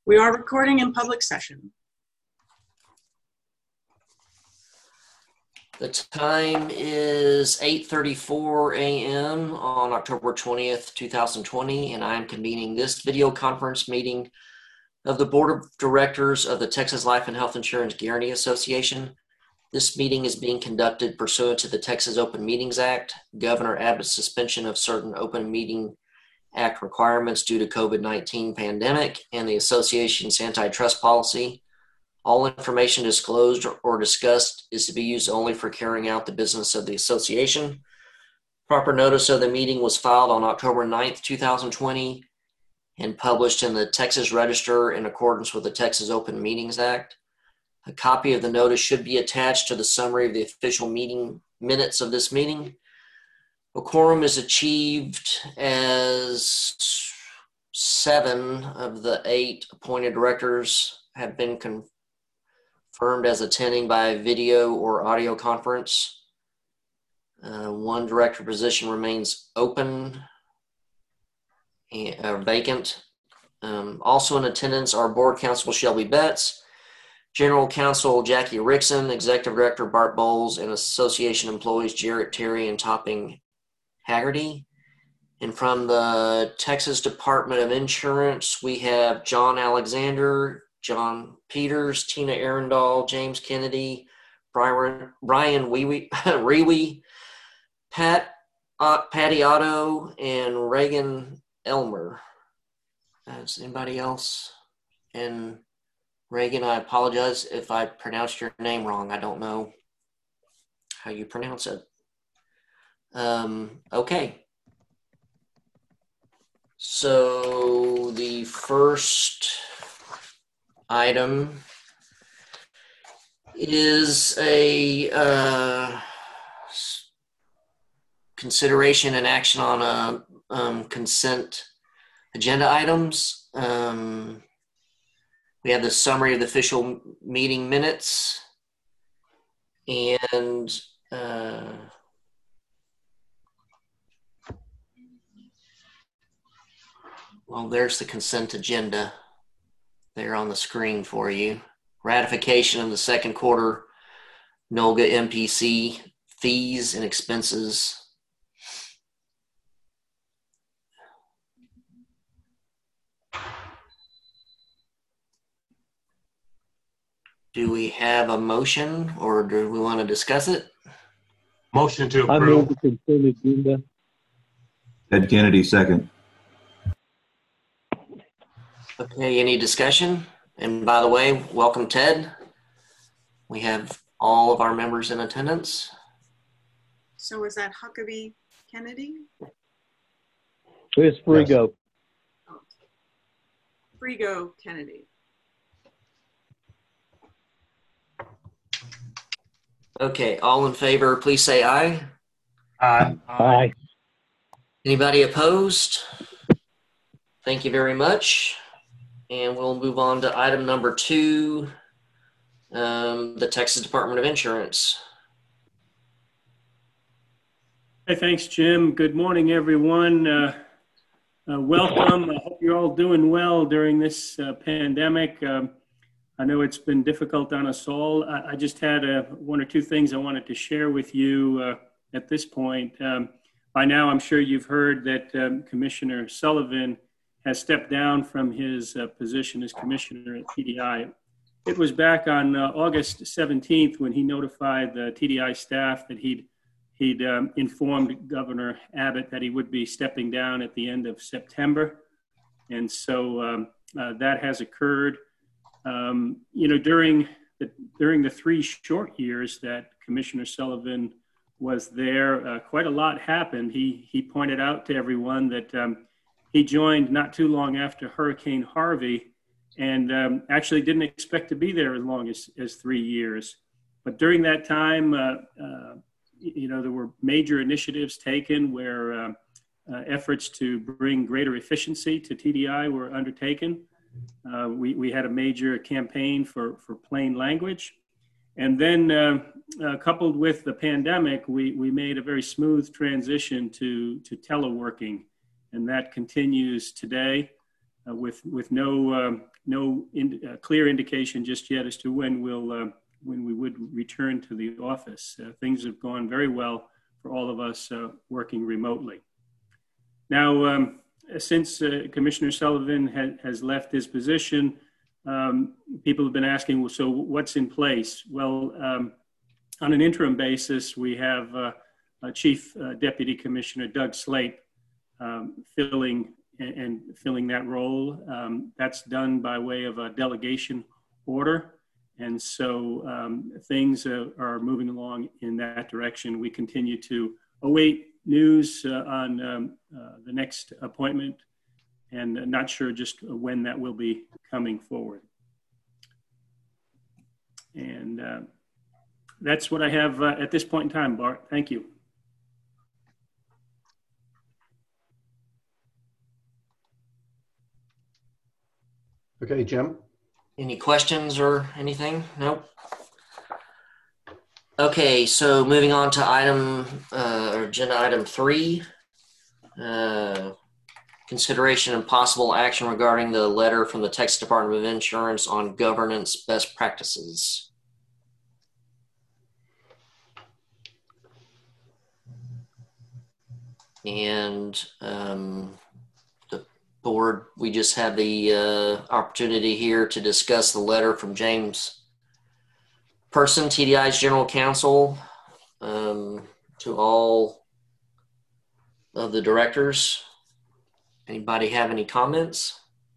We are recording in public session. The time is 8:34 a.m. on October 20th, 2020, and I am convening this video conference meeting of the Board of Directors of the Texas Life and Health Insurance Guarantee Association. This meeting is being conducted pursuant to the Texas Open Meetings Act, Governor Abbott's suspension of certain Open Meeting Act requirements due to COVID-19 pandemic, and the association's antitrust policy. All information disclosed or discussed is to be used only for carrying out the business of the association. Proper notice of the meeting was filed on October 9th, 2020 and published in the Texas Register in accordance with the Texas Open Meetings Act. A copy of the notice should be attached to the summary of the official meeting minutes of this meeting. A quorum is achieved as 7 of the 8 appointed directors have been confirmed as attending by video or audio conference. One director position remains open and vacant. Also in attendance are Board Counsel Shelby Betts, General Counsel Jackie Rickson, Executive Director Bart Bowles, and Association employees Jarrett Terry and Topping Haggerty. And from the Texas Department of Insurance, we have John Alexander, John Peters, Tina Arundel, James Kennedy, Brian Rewe, Patty Otto, and Reagan Elmer. Is anybody else? And Reagan, I apologize if I pronounced your name wrong. I don't know how you pronounce it. Okay. So the first item is a consideration and action on consent agenda items. We have the summary of the official meeting minutes and well, there's the consent agenda there on the screen for you. Ratification of the second quarter NOLGA MPC fees and expenses. Do we have a motion or do we want to discuss it? Motion to I approve. move the consent agenda. Ted Kennedy, second. Okay, any discussion? And by the way, welcome Ted. We have all of our members in attendance. So is that Huckabee Kennedy? It's Frigo. Oh. Frigo Kennedy. Okay, all in favor, please say aye. Aye. Aye. Anybody opposed? Thank you very much. And we'll move on to item number 2, the Texas Department of Insurance. Hey, thanks, Jim. Good morning, everyone. Welcome. I hope you're all doing well during this pandemic. I know it's been difficult on us all. I just had one or two things I wanted to share with you at this point. By now, I'm sure you've heard that Commissioner Sullivan has stepped down from his position as commissioner at TDI. It was back on August 17th when he notified the TDI staff that he'd informed Governor Abbott that he would be stepping down at the end of September. And so that has occurred. During the 3 short years that Commissioner Sullivan was there, quite a lot happened. He pointed out to everyone that he joined not too long after Hurricane Harvey and actually didn't expect to be there as long as 3 years. But during that time, there were major initiatives taken where efforts to bring greater efficiency to TDI were undertaken. We had a major campaign for plain language. And then coupled with the pandemic, we made a very smooth transition to teleworking, and that continues today. with no clear indication just yet as to when we would return to the office. Things have gone very well for all of us working remotely. Now, since Commissioner Sullivan has left his position, people have been asking, well, so what's in place? Well, on an interim basis, we have Chief Deputy Commissioner Doug Slape filling that role. That's done by way of a delegation order. And so things are moving along in that direction. We continue to await news on the next appointment, and not sure just when that will be coming forward. And that's what I have at this point in time, Bart. Thank you. Okay, Jim? Any questions or anything? Nope. Okay, so moving on to agenda item 3, consideration and possible action regarding the letter from the Texas Department of Insurance on governance best practices. And the board, we just had the opportunity here to discuss the letter from James Person, TDI's general counsel, to all of the directors. Anybody have any comments?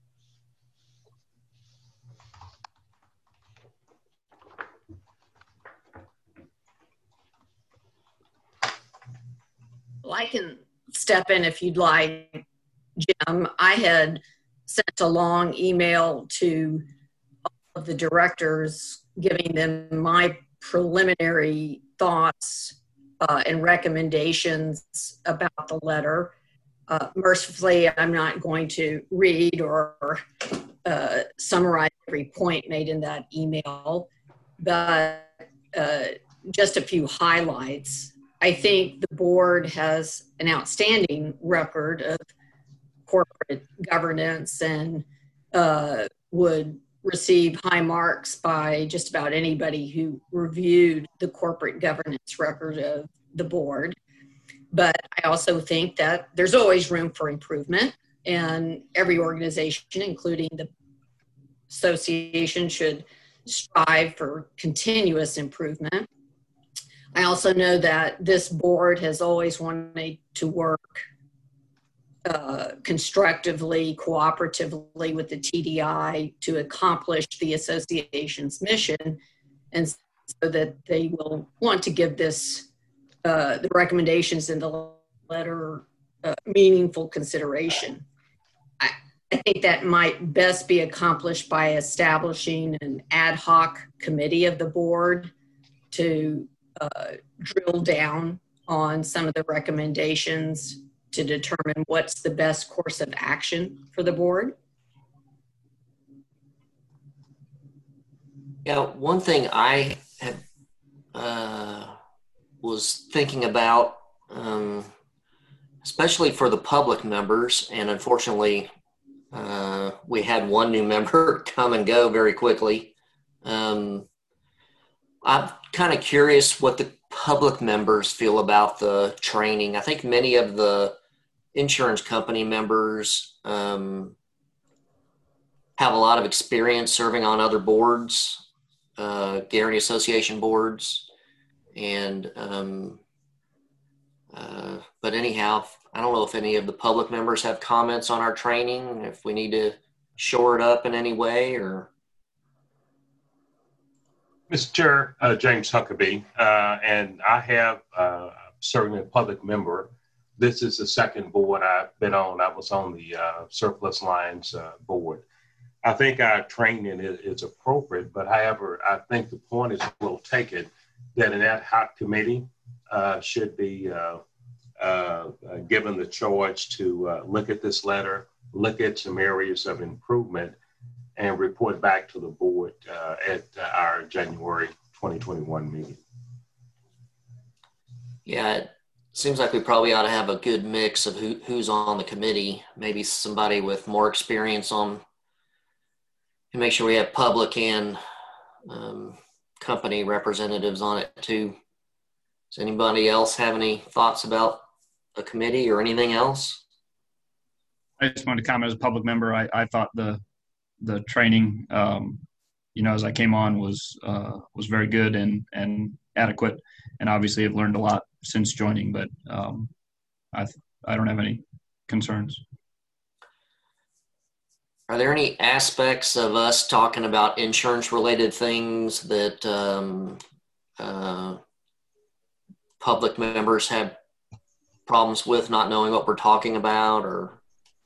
Well, I can step in if you'd like, Jim. I had sent a long email to all of the directors giving them my preliminary thoughts and recommendations about the letter. Mercifully, I'm not going to read or summarize every point made in that email, but just a few highlights. I think the board has an outstanding record of corporate governance and would receive high marks by just about anybody who reviewed the corporate governance record of the board. But I also think that there's always room for improvement, and every organization, including the association, should strive for continuous improvement. I also know that this board has always wanted to work constructively, cooperatively with the TDI to accomplish the association's mission, and so that they will want to give this the recommendations in the letter meaningful consideration. I think that might best be accomplished by establishing an ad hoc committee of the board to drill down on some of the recommendations to determine what's the best course of action for the board. Yeah, one thing I had was thinking about, especially for the public members, and unfortunately we had one new member come and go very quickly. I'm kind of curious what the public members feel about the training. I think many of the insurance company members have a lot of experience serving on other boards, Guarantee Association boards. And, but anyhow, I don't know if any of the public members have comments on our training, if we need to shore it up in any way or. Mr. Chair, James Huckabee, and I have certainly a public member. This is the second board I've been on. I was on the surplus lines board. I think our training is appropriate, but however, I think the point is we'll take it that an ad hoc committee should be given the charge to look at this letter, look at some areas of improvement, and report back to the board at our January 2021 meeting. Yeah, Seems like we probably ought to have a good mix of who's on the committee. Maybe somebody with more experience on, and make sure we have public and company representatives on it too. Does anybody else have any thoughts about a committee or anything else? I just wanted to comment as a public member. I thought the training, as I came on was very good and adequate, and obviously I've learned a lot since joining. But I don't have any concerns. Are there any aspects of us talking about insurance-related things that public members have problems with not knowing what we're talking about, or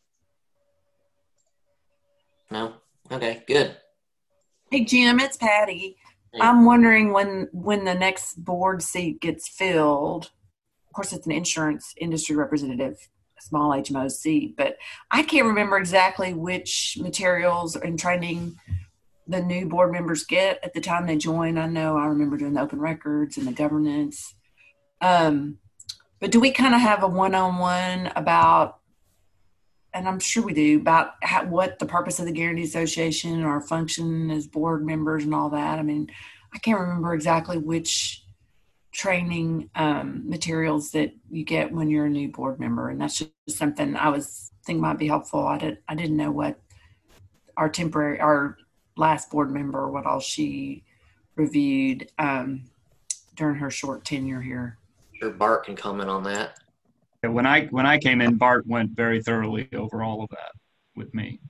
no? Okay, good. Hey, Jim, it's Patty. Hey. I'm wondering when the next board seat gets filled. Of course, it's an insurance industry representative, a small HMO seat, but I can't remember exactly which materials and training the new board members get at the time they join. I know I remember doing the open records and the governance. But do we kind of have a one-on-one about, and I'm sure we do, about what the purpose of the Guarantee Association, our function as board members and all that? I mean, I can't remember exactly which training materials that you get when you're a new board member, and that's just something I was thinking might be helpful. I didn't know what our last board member, what all she reviewed during her short tenure here. Sure, Bart can comment on that. When I came in, Bart went very thoroughly over all of that with me.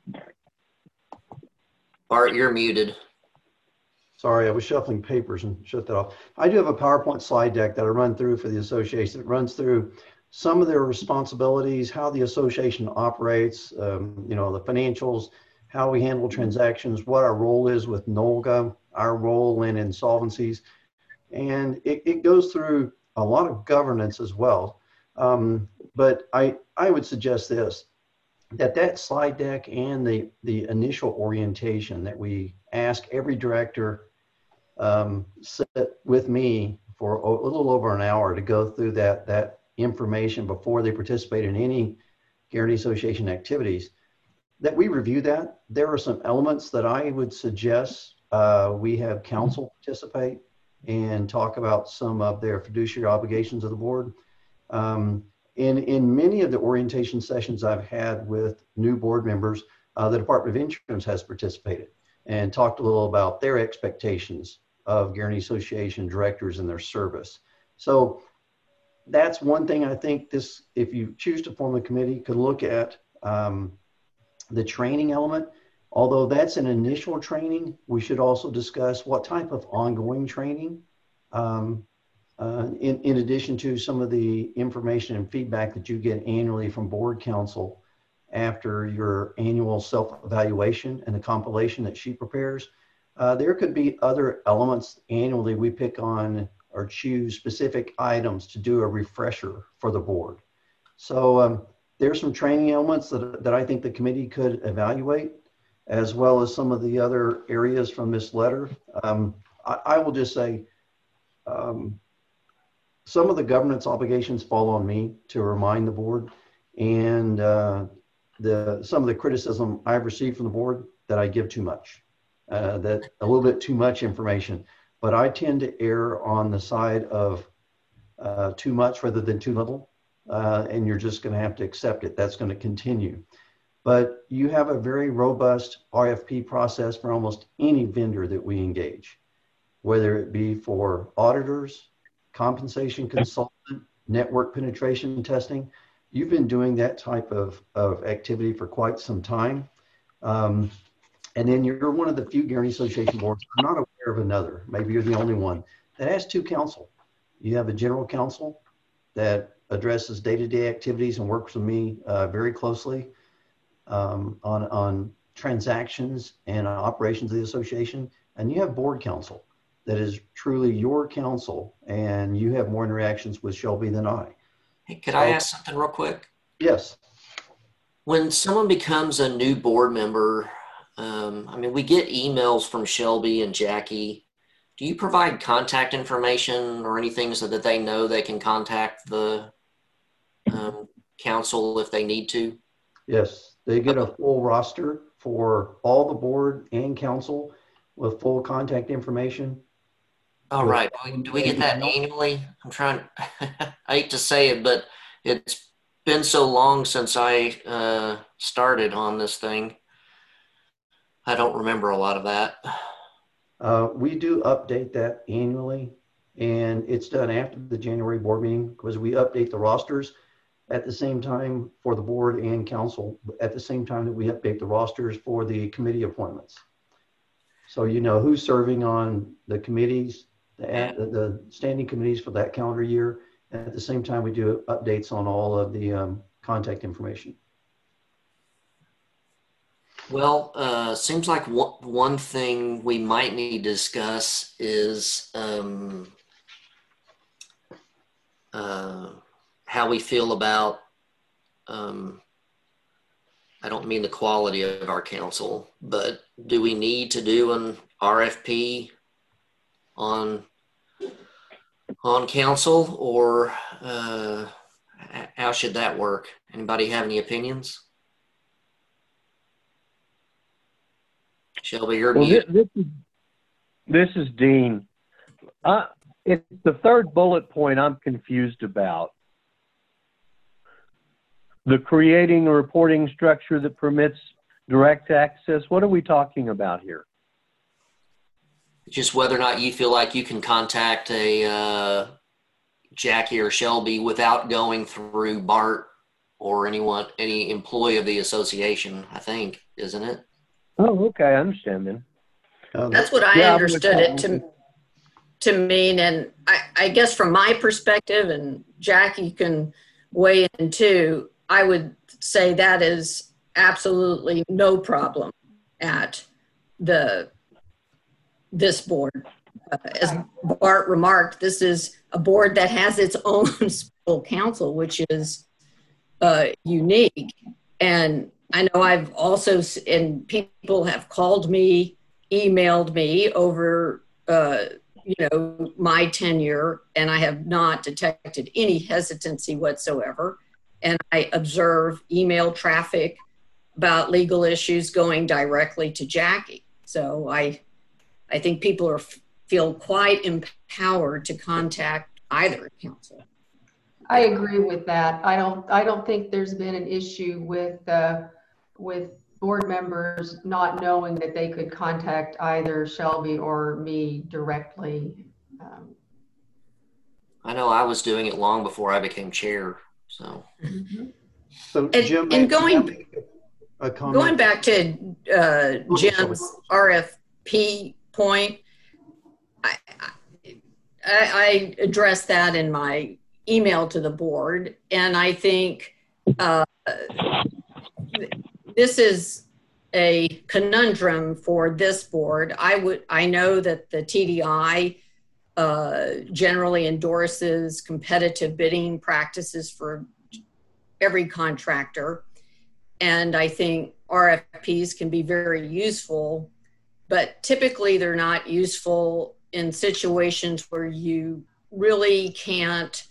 Bart, you're muted. Sorry, I was shuffling papers and shut that off. I do have a PowerPoint slide deck that I run through for the association. It runs through some of their responsibilities, how the association operates, the financials, how we handle transactions, what our role is with NOLGA, our role in insolvencies. And it goes through a lot of governance as well. But I would suggest this, that slide deck and the initial orientation that we ask every director sit with me for a little over an hour to go through that information before they participate in any Guarantee Association activities, that we review that. There are some elements that I would suggest we have counsel participate and talk about some of their fiduciary obligations of the board. In many of the orientation sessions I've had with new board members, the Department of Insurance has participated and talked a little about their expectations of Guarantee Association directors and their service. So that's one thing I think this, if you choose to form a committee, could look at the training element. Although that's an initial training, we should also discuss what type of ongoing training, in addition to some of the information and feedback that you get annually from board counsel after your annual self-evaluation and the compilation that she prepares. There could be other elements annually we pick on or choose specific items to do a refresher for the board. So there's some training elements that I think the committee could evaluate, as well as some of the other areas from this letter. I will just say some of the governance obligations fall on me to remind the board, and some of the criticism I've received from the board that I give too much, that a little bit too much information. But I tend to err on the side of too much rather than too little, and you're just going to have to accept it. That's going to continue. But you have a very robust RFP process for almost any vendor that we engage, whether it be for auditors, compensation consultant, network penetration testing. You've been doing that type of activity for quite some time. And then you're one of the few Guarantee Association boards, I'm not aware of another, maybe you're the only one, that has two counsel. You have a general counsel that addresses day-to-day activities and works with me very closely on transactions and operations of the association. And you have board counsel that is truly your counsel, and you have more interactions with Shelby than I. Hey, could I ask something real quick? Yes. When someone becomes a new board member, we get emails from Shelby and Jackie. Do you provide contact information or anything so that they know they can contact the council if they need to? Yes, they get a full roster for all the board and council with full contact information. All right. Do we get that annually? I'm trying, I hate to say it, but it's been so long since I started on this thing. I don't remember a lot of that. We do update that annually, and it's done after the January board meeting because we update the rosters at the same time for the board and council at the same time that we update the rosters for the committee appointments. So you know who's serving on the committees, the standing committees for that calendar year. And at the same time, we do updates on all of the contact information. Well, seems like one thing we might need to discuss is how we feel about, I don't mean the quality of our council, but do we need to do an RFP on council, or how should that work? Anybody have any opinions? Shelby, you're muted. This is Dean. It's the third bullet point I'm confused about. The creating a reporting structure that permits direct access. What are we talking about here? Just whether or not you feel like you can contact a Jackie or Shelby without going through Bart or any employee of the association, I think, isn't it? Oh, okay. I understand then. That's what I understood it to mean. And I guess from my perspective, and Jackie can weigh in too, I would say that is absolutely no problem at this board. As Bart remarked, this is a board that has its own special counsel, which is unique. And I know I've also, and people have called me, emailed me over, my tenure, and I have not detected any hesitancy whatsoever. And I observe email traffic about legal issues going directly to Jackie. So I think people feel quite empowered to contact either council. I agree with that. I don't think there's been an issue with board members not knowing that they could contact either Shelby or me directly. I know I was doing it long before I became chair. So, so Jim, and going back to Jim's RFP point, I addressed that in my email to the board, and I think this is a conundrum for this board. I know that the TDI generally endorses competitive bidding practices for every contractor. And I think RFPs can be very useful, but typically they're not useful in situations where you really can't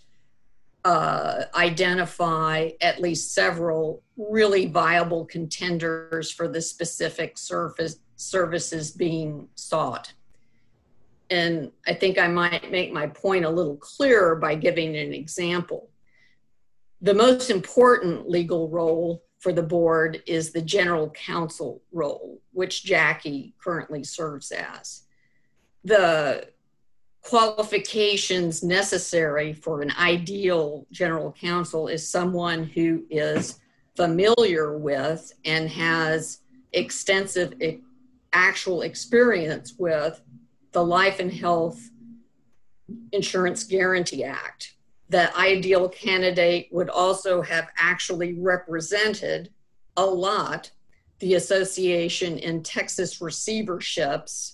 identify at least several really viable contenders for the specific services being sought. And I think I might make my point a little clearer by giving an example. The most important legal role for the board is the general counsel role, which Jackie currently serves as. The qualifications necessary for an ideal general counsel is someone who is familiar with and has extensive actual experience with the Life and Health Insurance Guarantee Act. The ideal candidate would also have actually represented a lot the association in Texas receiverships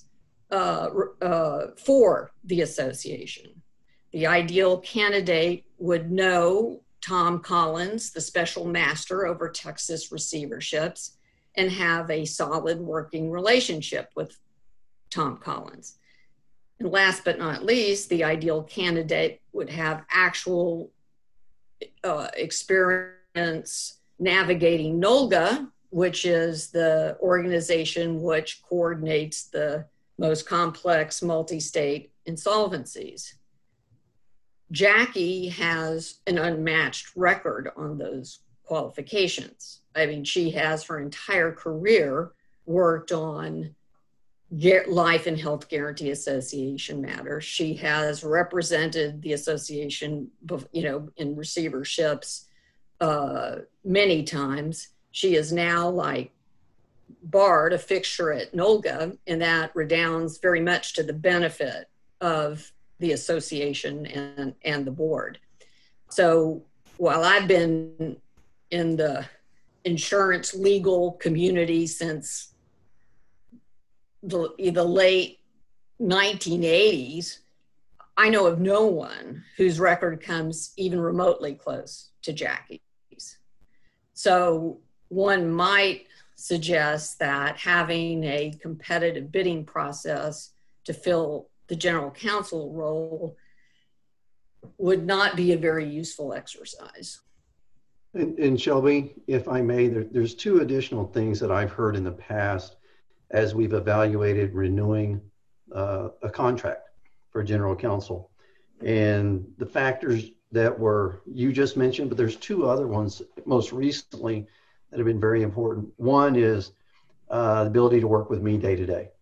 for the association. The ideal candidate would know Tom Collins, the special master over Texas receiverships, and have a solid working relationship with Tom Collins. And last but not least, the ideal candidate would have actual experience navigating NOLGA, which is the organization which coordinates the most complex multi-state insolvencies. Jackie has an unmatched record on those qualifications. I mean, she has her entire career worked on Life and Health Guarantee Association matters. She has represented the association, in receiverships many times. She is now, like Bard, a fixture at NOLGA, and that redounds very much to the benefit of the association and the board. So while I've been in the insurance legal community since the late 1980s, I know of no one whose record comes even remotely close to Jackie's. So one might suggest that having a competitive bidding process to fill the general counsel role would not be a very useful exercise. And Shelby, if I may, there's two additional things that I've heard in the past as we've evaluated renewing a contract for general counsel. And the factors that you just mentioned, but there's two other ones most recently that have been very important. One is the ability to work with me day to day.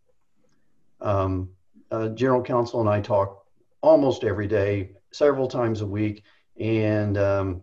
General counsel and I talk almost every day, several times a week, and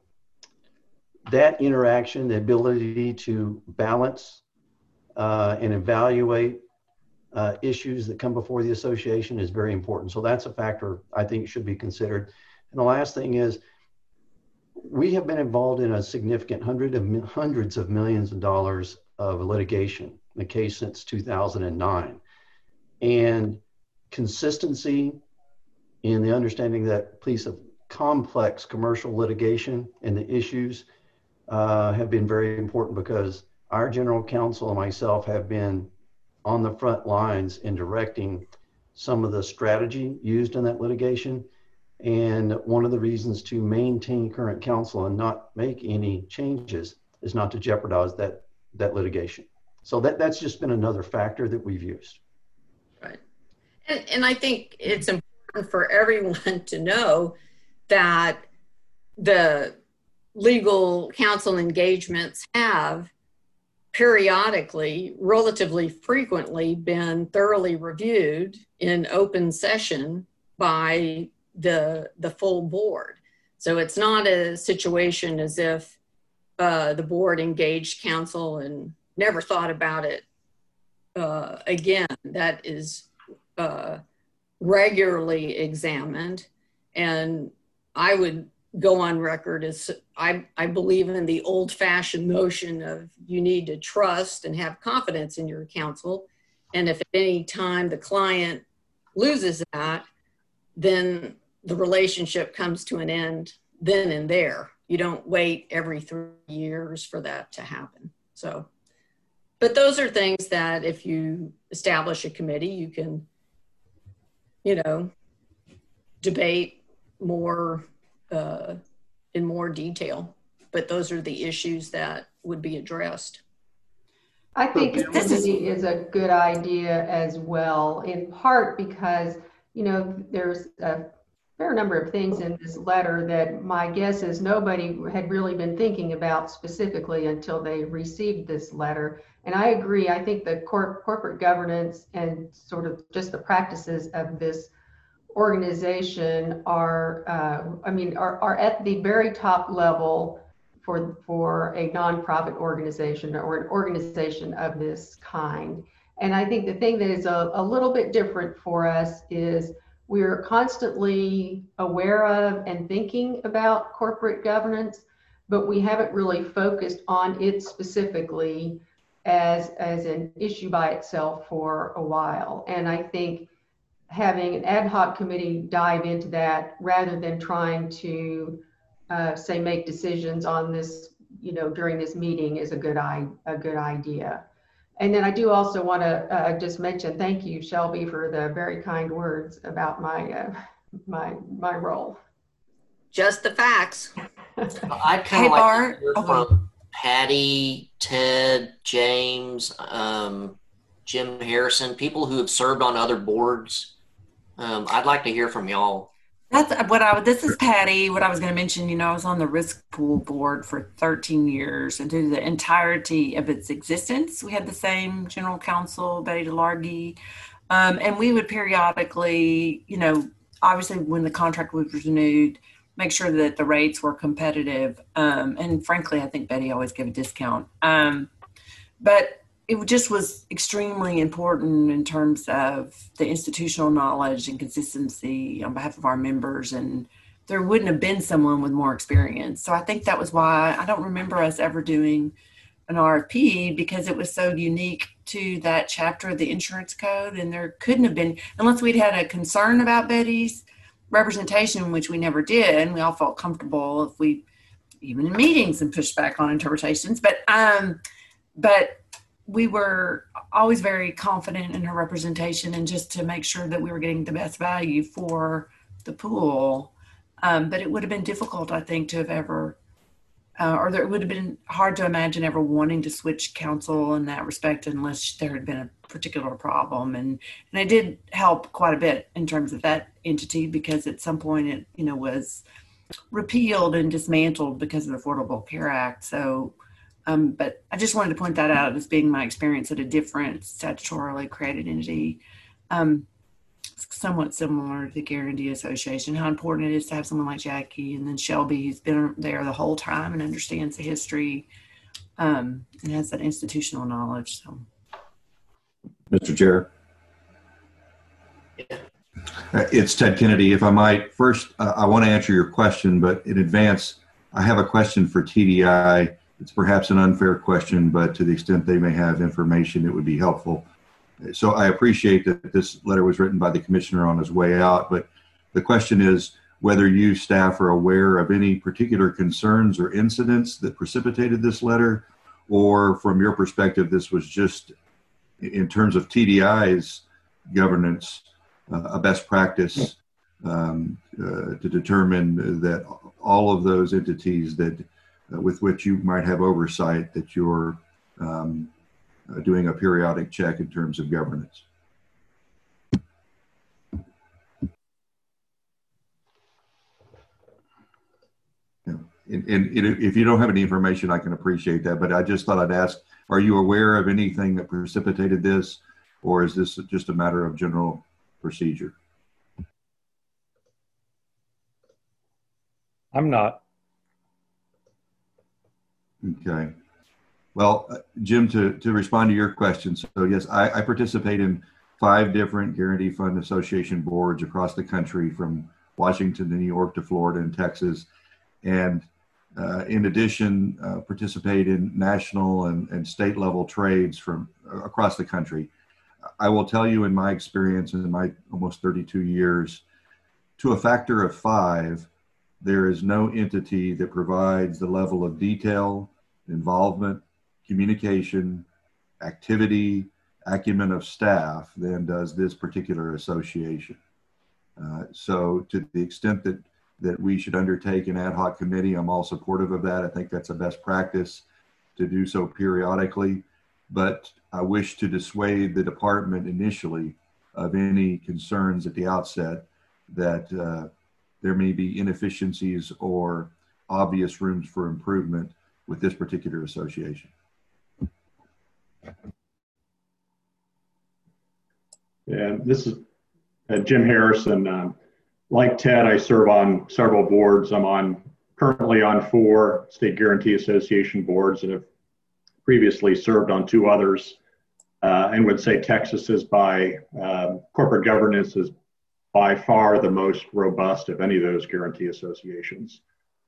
that interaction, the ability to balance and evaluate issues that come before the association is very important. So that's a factor I think should be considered. And the last thing is, we have been involved in a significant hundreds of millions of dollars of litigation in the case since 2009. And consistency in the understanding that piece of complex commercial litigation and the issues have been very important, because our general counsel and myself have been on the front lines in directing some of the strategy used in that litigation. And one of the reasons to maintain current counsel and not make any changes is not to jeopardize that litigation. So that's just been another factor that we've used. Right. And I think it's important for everyone to know that the legal counsel engagements have periodically, relatively frequently, been thoroughly reviewed in open session by the full board. So it's not a situation as if the board engaged counsel and never thought about it again. That is regularly examined. And I would go on record as I believe in the old-fashioned notion of you need to trust and have confidence in your counsel. And if at any time the client loses that, then the relationship comes to an end then and there. You don't wait every 3 years for that to happen. So, but those are things that if you establish a committee, you can, debate more in more detail. But those are the issues that would be addressed. I think a committee is a good idea as well, in part because, there's a fair number of things in this letter that my guess is nobody had really been thinking about specifically until they received this letter. And I agree. I think the corporate governance and sort of just the practices of this organization are at the very top level for a nonprofit organization or an organization of this kind. And I think the thing that is a little bit different for us is we're constantly aware of and thinking about corporate governance, but we haven't really focused on it specifically as an issue by itself for a while. And I think having an ad hoc committee dive into that rather than trying to make decisions on this, during this meeting is a good idea. And then I do also want to just mention, thank you, Shelby, for the very kind words about my role. Just the facts. I'd kind Hey, of like Bart. to hear Okay. from Patty, Ted, James, Jim Harrison, people who have served on other boards. I'd like to hear from y'all. This is Patty. What I was going to mention, I was on the risk pool board for 13 years, and through the entirety of its existence, we had the same general counsel, Betty DeLargy. And we would periodically, obviously when the contract was renewed, make sure that the rates were competitive. And frankly, I think Betty always gave a discount. But it just was extremely important in terms of the institutional knowledge and consistency on behalf of our members. And there wouldn't have been someone with more experience. So I think that was why I don't remember us ever doing an RFP, because it was so unique to that chapter of the insurance code. And there couldn't have been, unless we'd had a concern about Betty's representation, which we never did. And we all felt comfortable if we, even in meetings, and pushed back on interpretations. But we were always very confident in her representation, and just to make sure that we were getting the best value for the pool. But it would have been difficult, I think, to have ever, it would have been hard to imagine ever wanting to switch counsel in that respect unless there had been a particular problem. And it did help quite a bit in terms of that entity, because at some point it, was repealed and dismantled because of the Affordable Care Act. So, but I just wanted to point that out as being my experience at a different statutorily created entity, somewhat similar to the Guarantee Association, how important it is to have someone like Jackie, and then Shelby, who's been there the whole time and understands the history, and has that institutional knowledge. So, Mr. Chair. It's Ted Kennedy. If I might, first, I want to answer your question, but in advance, I have a question for TDI. It's perhaps an unfair question, but to the extent they may have information, it would be helpful. So I appreciate that this letter was written by the commissioner on his way out, but the question is whether you staff are aware of any particular concerns or incidents that precipitated this letter, or from your perspective, this was just, in terms of TDI's governance, a best practice to determine that all of those entities that with which you might have oversight, that you're doing a periodic check in terms of governance. Yeah. And if you don't have any information, I can appreciate that, but I just thought I'd ask, are you aware of anything that precipitated this, or is this just a matter of general procedure? I'm not. Okay. Well, Jim, to respond to your question, so yes, I participate in 5 different Guarantee Fund Association boards across the country, from Washington to New York to Florida and Texas. And in addition, participate in national and state level trades from across the country. I will tell you, in my experience, in my almost 32 years, to a factor of 5, there is no entity that provides the level of detail, involvement, communication, activity, acumen of staff than does this particular association. So to the extent that we should undertake an ad hoc committee, I'm all supportive of that. I think that's a best practice to do so periodically, but I wish to dissuade the department initially of any concerns at the outset that there may be inefficiencies or obvious rooms for improvement with this particular association. Yeah, this is Jim Harrison. Like Ted, I serve on several boards. I'm currently on 4 State Guarantee Association boards, and have previously served on 2 others, and would say Texas is by corporate governance is by far the most robust of any of those guarantee associations.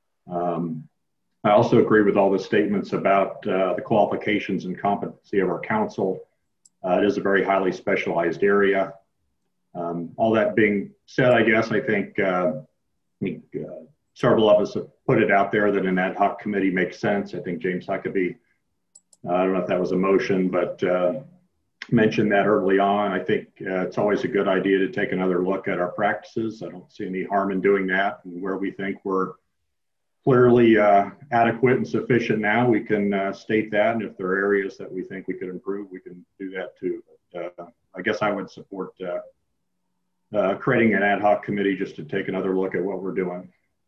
I also agree with all the statements about the qualifications and competency of our council. It is a very highly specialized area. All that being said, I guess I think several of us have put it out there that an ad hoc committee makes sense. I think James Huckabee, I don't know if that was a motion, but mentioned that early on. I think it's always a good idea to take another look at our practices. I don't see any harm in doing that, and where we think we're clearly adequate and sufficient now, we can state that. And if there are areas that we think we could improve, we can do that too. But I guess I would support creating an ad hoc committee just to take another look at what we're doing.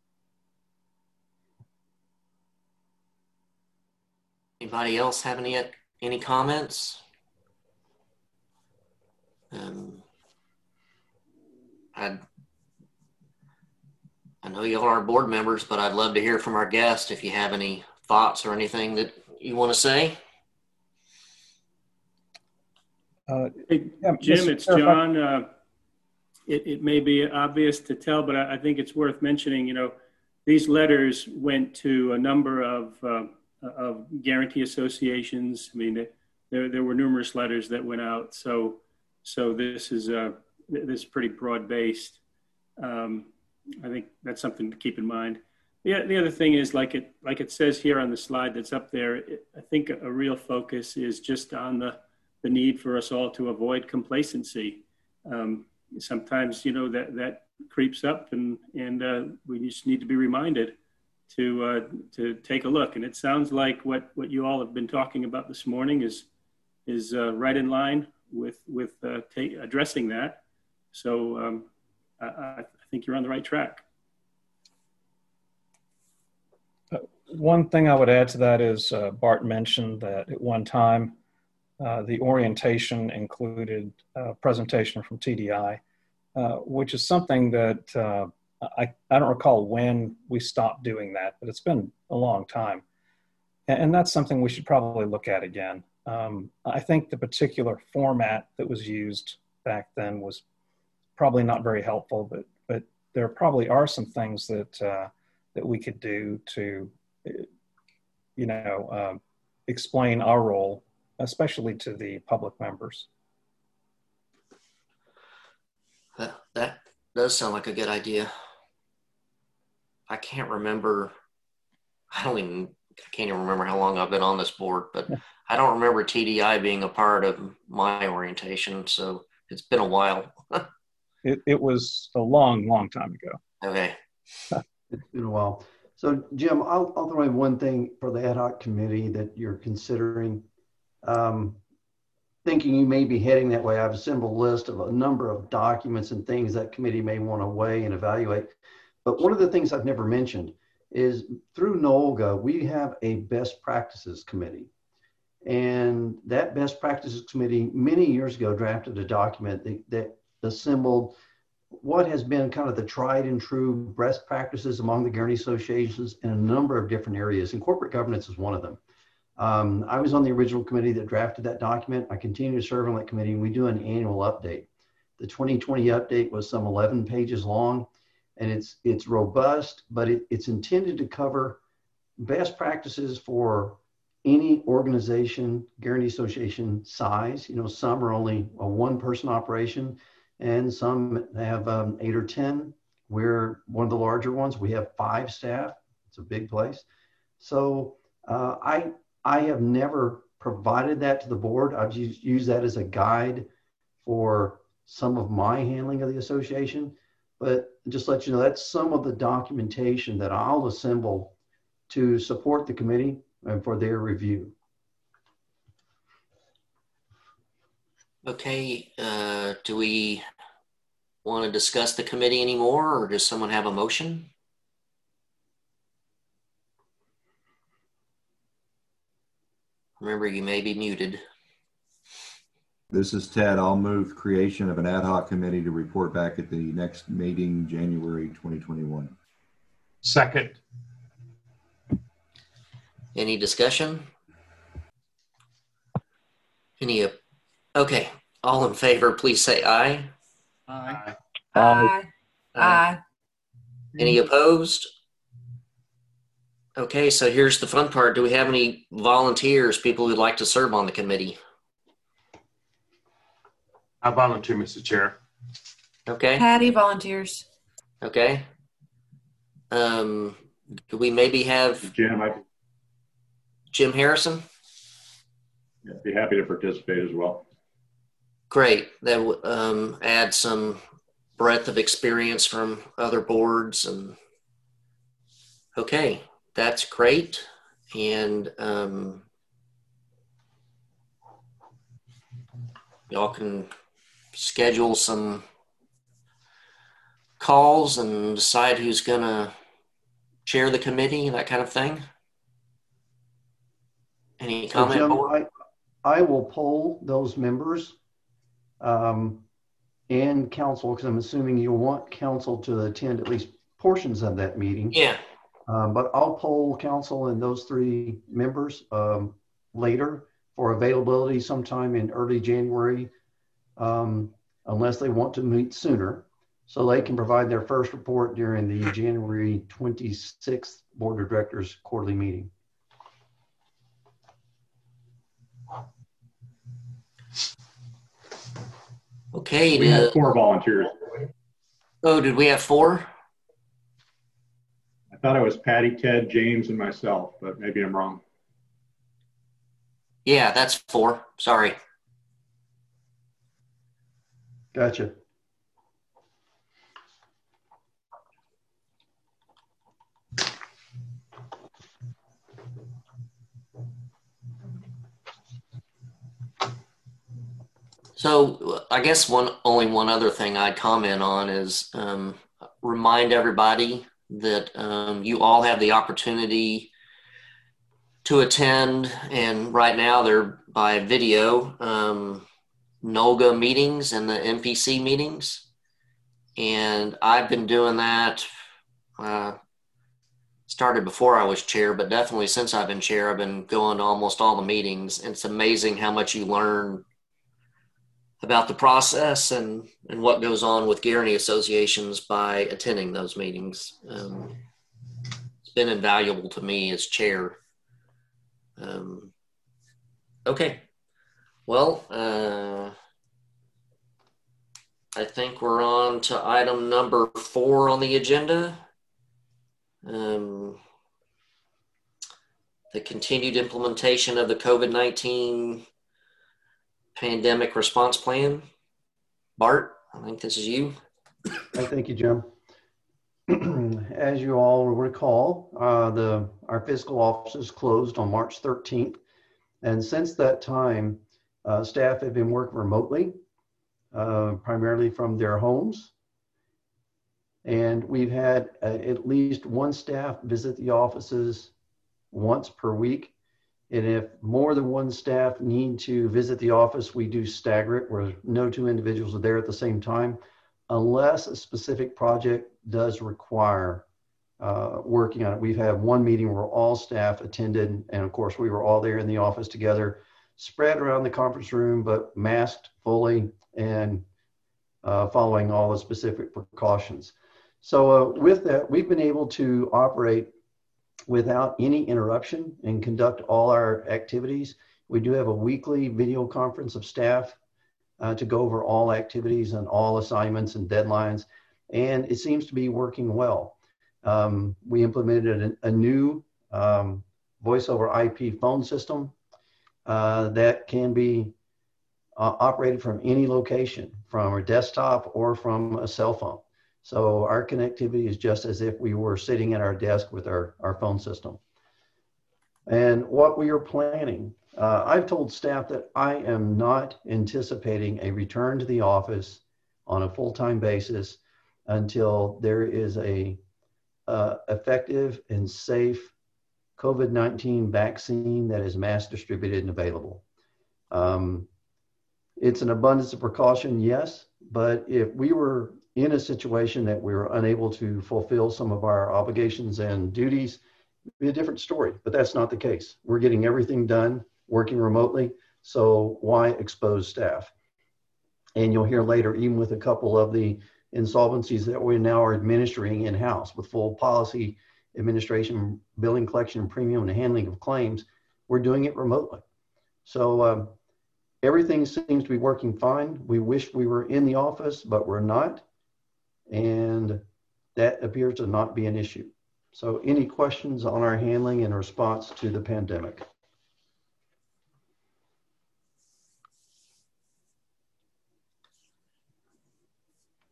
Anybody else have any comments? I know y'all are board members, but I'd love to hear from our guest if you have any thoughts or anything that you want to say. Hey, Jim, it's John. It may be obvious to tell, but I think it's worth mentioning, these letters went to a number of guarantee associations. I mean, there were numerous letters that went out. So this is pretty broad based. I think that's something to keep in mind. The other thing is, like it says here on the slide that's up there, I think a real focus is just on the need for us all to avoid complacency. Sometimes, that creeps up, and we just need to be reminded to take a look. And it sounds like what you all have been talking about this morning is right in line with addressing that. So I think you're on the right track. One thing I would add to that is Bart mentioned that at one time the orientation included a presentation from TDI, which is something that I don't recall when we stopped doing that, but it's been a long time. And that's something we should probably look at again. I think the particular format that was used back then was probably not very helpful, but there probably are some things that we could do to, explain our role, especially to the public members. That does sound like a good idea. I can't even remember how long I've been on this board, but I don't remember TDI being a part of my orientation, so it's been a while. It was a long, long time ago. Okay. It's been a while. So, Jim, I'll throw in one thing for the ad hoc committee that you're considering. Thinking you may be heading that way, I've assembled a list of a number of documents and things that committee may want to weigh and evaluate. But one of the things I've never mentioned is through NOLGA, we have a best practices committee. And that best practices committee many years ago drafted a document that assembled what has been kind of the tried and true best practices among the guarantee associations in a number of different areas, and corporate governance is one of them. I was on the original committee that drafted that document. I continue to serve on that committee, and we do an annual update. The 2020 update was some 11 pages long, and it's robust, but it's intended to cover best practices for any organization, guarantee association size. Some are only a one-person operation, and some have 8 or 10. We're one of the larger ones. We have 5 staff. It's a big place. So I have never provided that to the board. I've used that as a guide for some of my handling of the association. But just to let you know, that's some of the documentation that I'll assemble to support the committee and for their review. Okay, do we want to discuss the committee anymore, or does someone have a motion? Remember, you may be muted. This is Ted. I'll move creation of an ad hoc committee to report back at the next meeting, January 2021. Second. Any discussion? Okay, all in favor, please say aye. Aye. Aye. Aye. Any opposed? Okay, so here's the fun part. Do we have any volunteers, people who'd like to serve on the committee? I volunteer, Mr. Chair. Okay. Patty volunteers. Okay. Do we maybe have Jim Harrison? Yeah, be happy to participate as well. Great. That would add some breadth of experience from other boards, and Okay, that's great. And y'all can schedule some calls and decide who's going to chair the committee, that kind of thing. Any comment? Jim, I will poll those members and council, because I'm assuming you'll want council to attend at least portions of that meeting. Yeah. But I'll poll council and those 3 members later for availability sometime in early January, unless they want to meet sooner, so they can provide their first report during the January 26th Board of Directors quarterly meeting. Okay. We had 4 volunteers. Oh, did we have 4? I thought it was Patty, Ted, James, and myself, but maybe I'm wrong. Yeah, that's 4. Sorry. Gotcha. So I guess only one other thing I'd comment on is remind everybody that you all have the opportunity to attend, and right now they're by video, NOLGA meetings and the MPC meetings. And I've been doing that, started before I was chair, but definitely since I've been chair, I've been going to almost all the meetings. And it's amazing how much you learn about the process and what goes on with guarantee associations by attending those meetings. It's been invaluable to me as chair. Okay. Well, I think we're on to item number 4 on the agenda. The continued implementation of the COVID-19 pandemic response plan. Bart, I think this is you. Thank you, Jim. As you all will recall, our physical offices closed on March 13th. And since that time, staff have been working remotely, primarily from their homes. And we've had at least 1 staff visit the offices once per week. And if more than 1 staff need to visit the office, we do stagger it where no 2 individuals are there at the same time, unless a specific project does require working on it. We've had 1 meeting where all staff attended, and of course we were all there in the office together, spread around the conference room, but masked fully and following all the specific precautions. So with that, we've been able to operate without any interruption and conduct all our activities. We do have a weekly video conference of staff to go over all activities and all assignments and deadlines, and it seems to be working well. We implemented a new voice over IP phone system that can be operated from any location, from a desktop or from a cell phone. So our connectivity is just as if we were sitting at our desk with our phone system. And what we are planning, I've told staff that I am not anticipating a return to the office on a full-time basis until there is a effective and safe COVID-19 vaccine that is mass distributed and available. It's an abundance of precaution, yes, but if we were in a situation that we were unable to fulfill some of our obligations and duties, it'd be a different story, but that's not the case. We're getting everything done, working remotely, so why expose staff? And you'll hear later, even with a couple of the insolvencies that we now are administering in-house with full policy administration, billing, collection, premium, and handling of claims, we're doing it remotely. So everything seems to be working fine. We wish we were in the office, but we're not. And that appears to not be an issue. So any questions on our handling and response to the pandemic?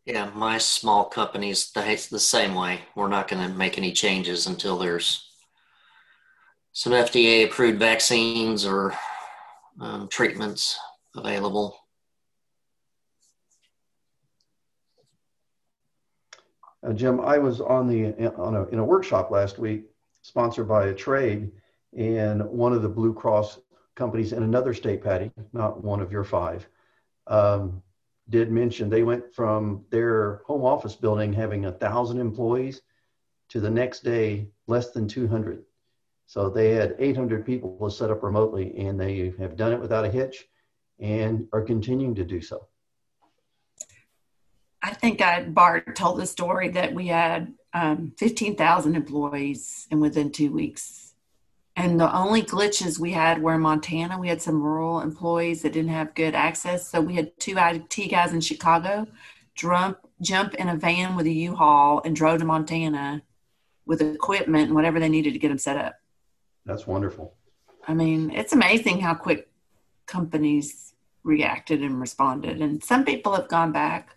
Yeah, my small company's the same way. We're not going to make any changes until there's some FDA approved vaccines or treatments available. Jim, I was in a workshop last week sponsored by a trade, and one of the Blue Cross companies in another state, Patty, not one of your five, did mention they went from their home office building having 1,000 employees to the next day less than 200. So they had 800 people set up remotely, and they have done it without a hitch and are continuing to do so. I think Bart told the story that we had 15,000 employees and within 2 weeks. And the only glitches we had were in Montana. We had some rural employees that didn't have good access. So we had 2 IT guys in Chicago jump in a van with a U-Haul and drove to Montana with equipment and whatever they needed to get them set up. That's wonderful. I mean, it's amazing how quick companies reacted and responded. And some people have gone back.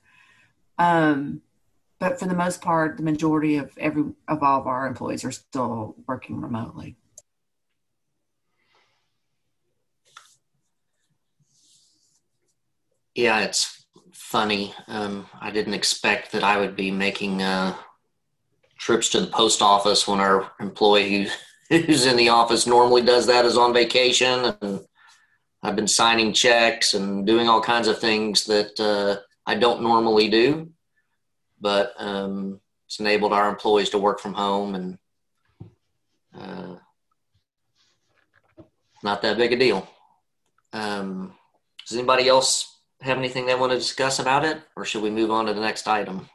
But for the most part, the majority of all of our employees are still working remotely. Yeah, it's funny. I didn't expect that I would be making trips to the post office when our employee who's in the office normally does that is on vacation. And I've been signing checks and doing all kinds of things that I don't normally do. But it's enabled our employees to work from home, and not that big a deal. Does anybody else have anything they want to discuss about it, or should we move on to the next item?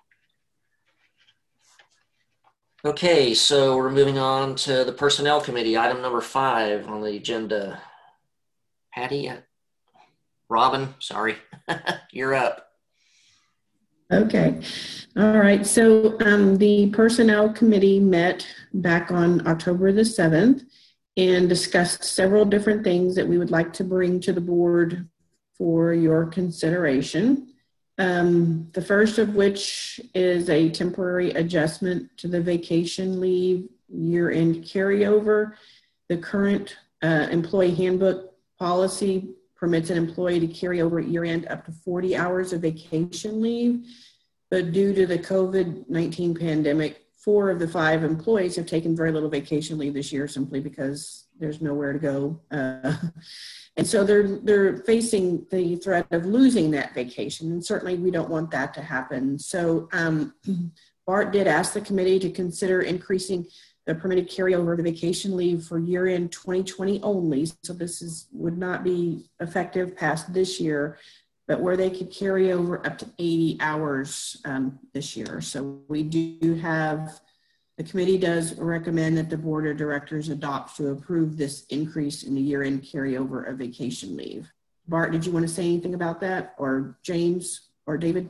Okay, so we're moving on to the Personnel Committee, item number 5 on the agenda. Patty, Robin, sorry, you're up. Okay. All right. So the Personnel Committee met back on October the 7th and discussed several different things that we would like to bring to the board for your consideration. The first of which is a temporary adjustment to the vacation leave year-end carryover. The current employee handbook policy permits an employee to carry over at year-end up to 40 hours of vacation leave. But due to the COVID-19 pandemic, 4 of the 5 employees have taken very little vacation leave this year simply because there's nowhere to go. And so they're facing the threat of losing that vacation. And certainly we don't want that to happen. So Bart did ask the committee to consider increasing the permitted carryover to vacation leave for year-end 2020 only. So this would not be effective past this year, but where they could carry over up to 80 hours this year. So we do have, the committee does recommend that the board of directors adopt to approve this increase in the year-end carryover of vacation leave. Bart, did you want to say anything about that, or James or David?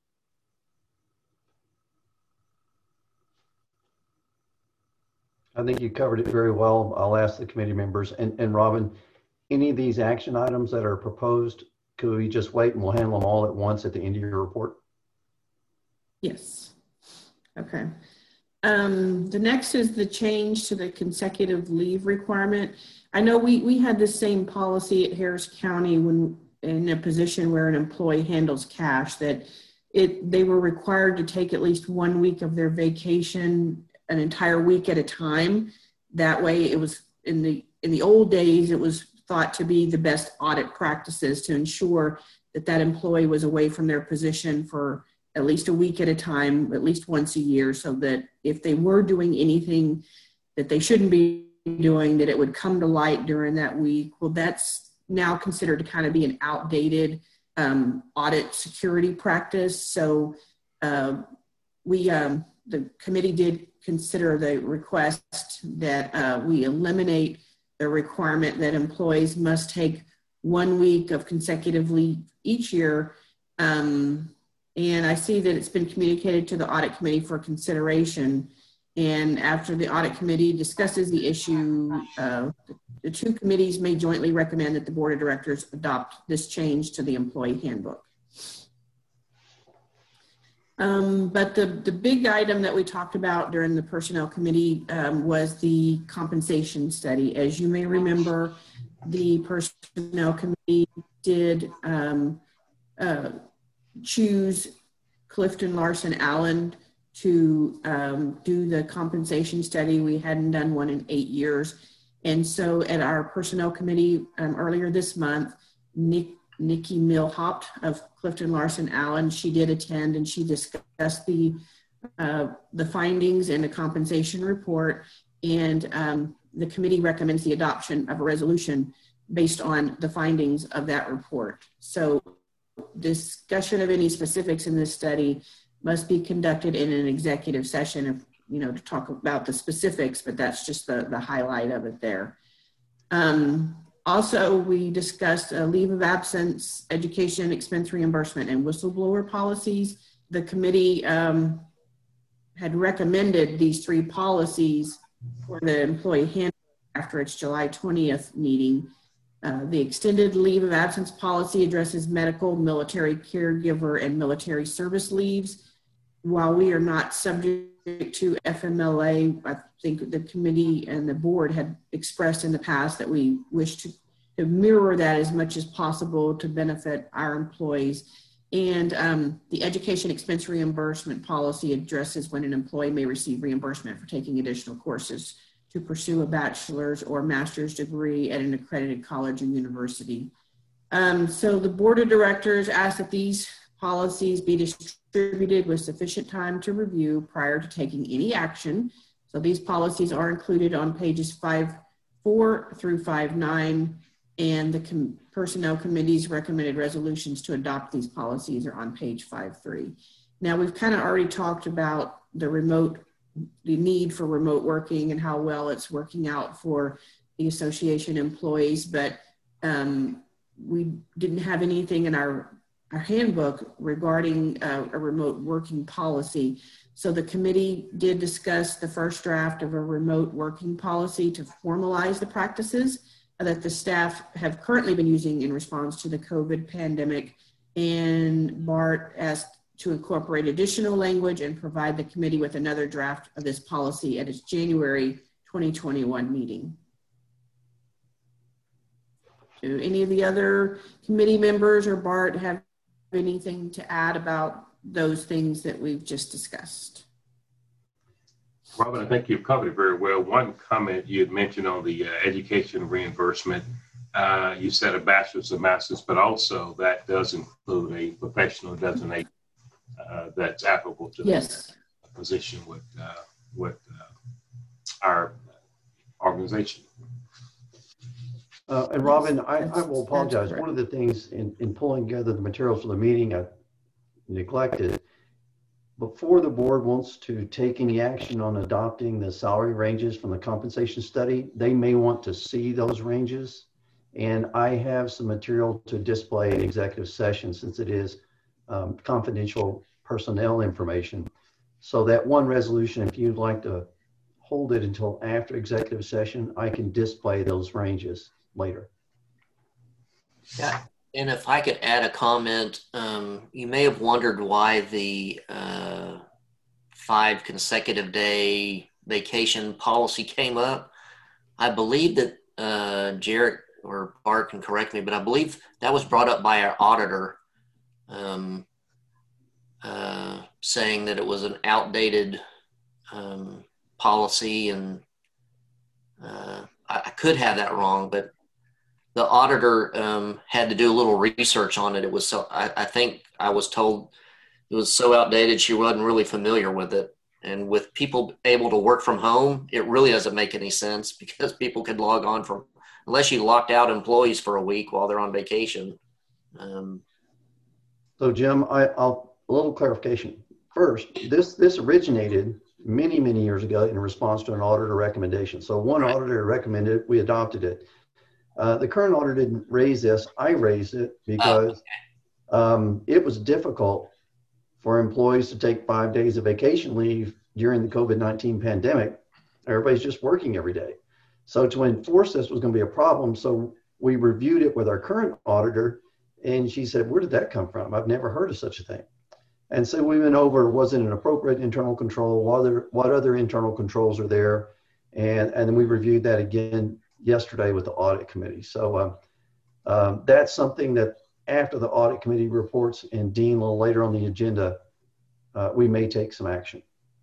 I think you covered it very well. I'll ask the committee members. And Robin, any of these action items that are proposed, could we just wait and we'll handle them all at once at the end of your report? Yes. Okay. The next is the change to the consecutive leave requirement. I know we had the same policy at Harris County when in a position where an employee handles cash, that they were required to take at least 1 week of their vacation, an entire week at a time. That way it was in the old days, it was thought to be the best audit practices to ensure that that employee was away from their position for at least a week at a time, at least once a year, so that if they were doing anything that they shouldn't be doing, that it would come to light during that week. Well, that's now considered to kind of be an outdated audit security practice. So the committee did consider the request that we eliminate the requirement that employees must take 1 week of consecutive leave each year. And I see that it's been communicated to the audit committee for consideration. And after the audit committee discusses the issue, the 2 committees may jointly recommend that the board of directors adopt this change to the employee handbook. But the big item that we talked about during the Personnel Committee was the compensation study. As you may remember, the Personnel Committee did choose Clifton Larson Allen to do the compensation study. We hadn't done one in 8 years. And so at our Personnel Committee earlier this month, Nikki Millhopt of Clifton Larson Allen, she did attend, and she discussed the findings in the compensation report. And the committee recommends the adoption of a resolution based on the findings of that report. So discussion of any specifics in this study must be conducted in an executive session, to talk about the specifics, but that's just the highlight of it there. Also, we discussed leave of absence, education expense reimbursement, and whistleblower policies. The committee had recommended these 3 policies for the employee handbook after its July 20th meeting. The extended leave of absence policy addresses medical, military caregiver, and military service leaves. While we are not subject to FMLA, I think the committee and the board had expressed in the past that we wish to mirror that as much as possible to benefit our employees. And the education expense reimbursement policy addresses when an employee may receive reimbursement for taking additional courses to pursue a bachelor's or master's degree at an accredited college or university. So the board of directors asked that these policies be distributed with sufficient time to review prior to taking any action. So these policies are included on pages 5.4 through 5.9, and the Personnel Committee's recommended resolutions to adopt these policies are on page 5.3. Now, we've kind of already talked about the need for remote working and how well it's working out for the association employees, but we didn't have anything in our handbook regarding a remote working policy. So the committee did discuss the first draft of a remote working policy to formalize the practices that the staff have currently been using in response to the COVID pandemic. And Bart asked to incorporate additional language and provide the committee with another draft of this policy at its January 2021 meeting. Do any of the other committee members or Bart have anything to add about those things that we've just discussed? Robin, I think you've covered it very well. One comment you had mentioned on the education reimbursement, you said a bachelor's or master's, but also that does include a professional designation that's applicable to the position with our organization. And Robin, I will apologize. One of the things in pulling together the materials for the meeting I neglected. Before the board wants to take any action on adopting the salary ranges from the compensation study, they may want to see those ranges. And I have some material to display in executive session since it is confidential personnel information. So that one resolution, if you'd like to hold it until after executive session, I can display those ranges later. Yeah, and if I could add a comment, you may have wondered why the 5 consecutive day vacation policy came up. I believe that Jarrett or Bart can correct me, but I believe that was brought up by our auditor, saying that it was an outdated policy, and I could have that wrong, but the auditor had to do a little research on it. It was so, I think I was told it was so outdated she wasn't really familiar with it. And with people able to work from home, it really doesn't make any sense because people could log on from, unless you locked out employees for a week while they're on vacation. So Jim, a little clarification. First, this originated many, many years ago in response to an auditor recommendation. So one auditor recommended it, we adopted it. The current auditor didn't raise this. I raised it because it was difficult for employees to take 5 days of vacation leave during the COVID-19 pandemic. Everybody's just working every day. So to enforce this was going to be a problem. So we reviewed it with our current auditor, and she said, where did that come from? I've never heard of such a thing. And so we went over, was it an appropriate internal control? What other internal controls are there? And then we reviewed that again yesterday with the audit committee. So that's something that after the audit committee reports and Dean a little later on the agenda, we may take some action.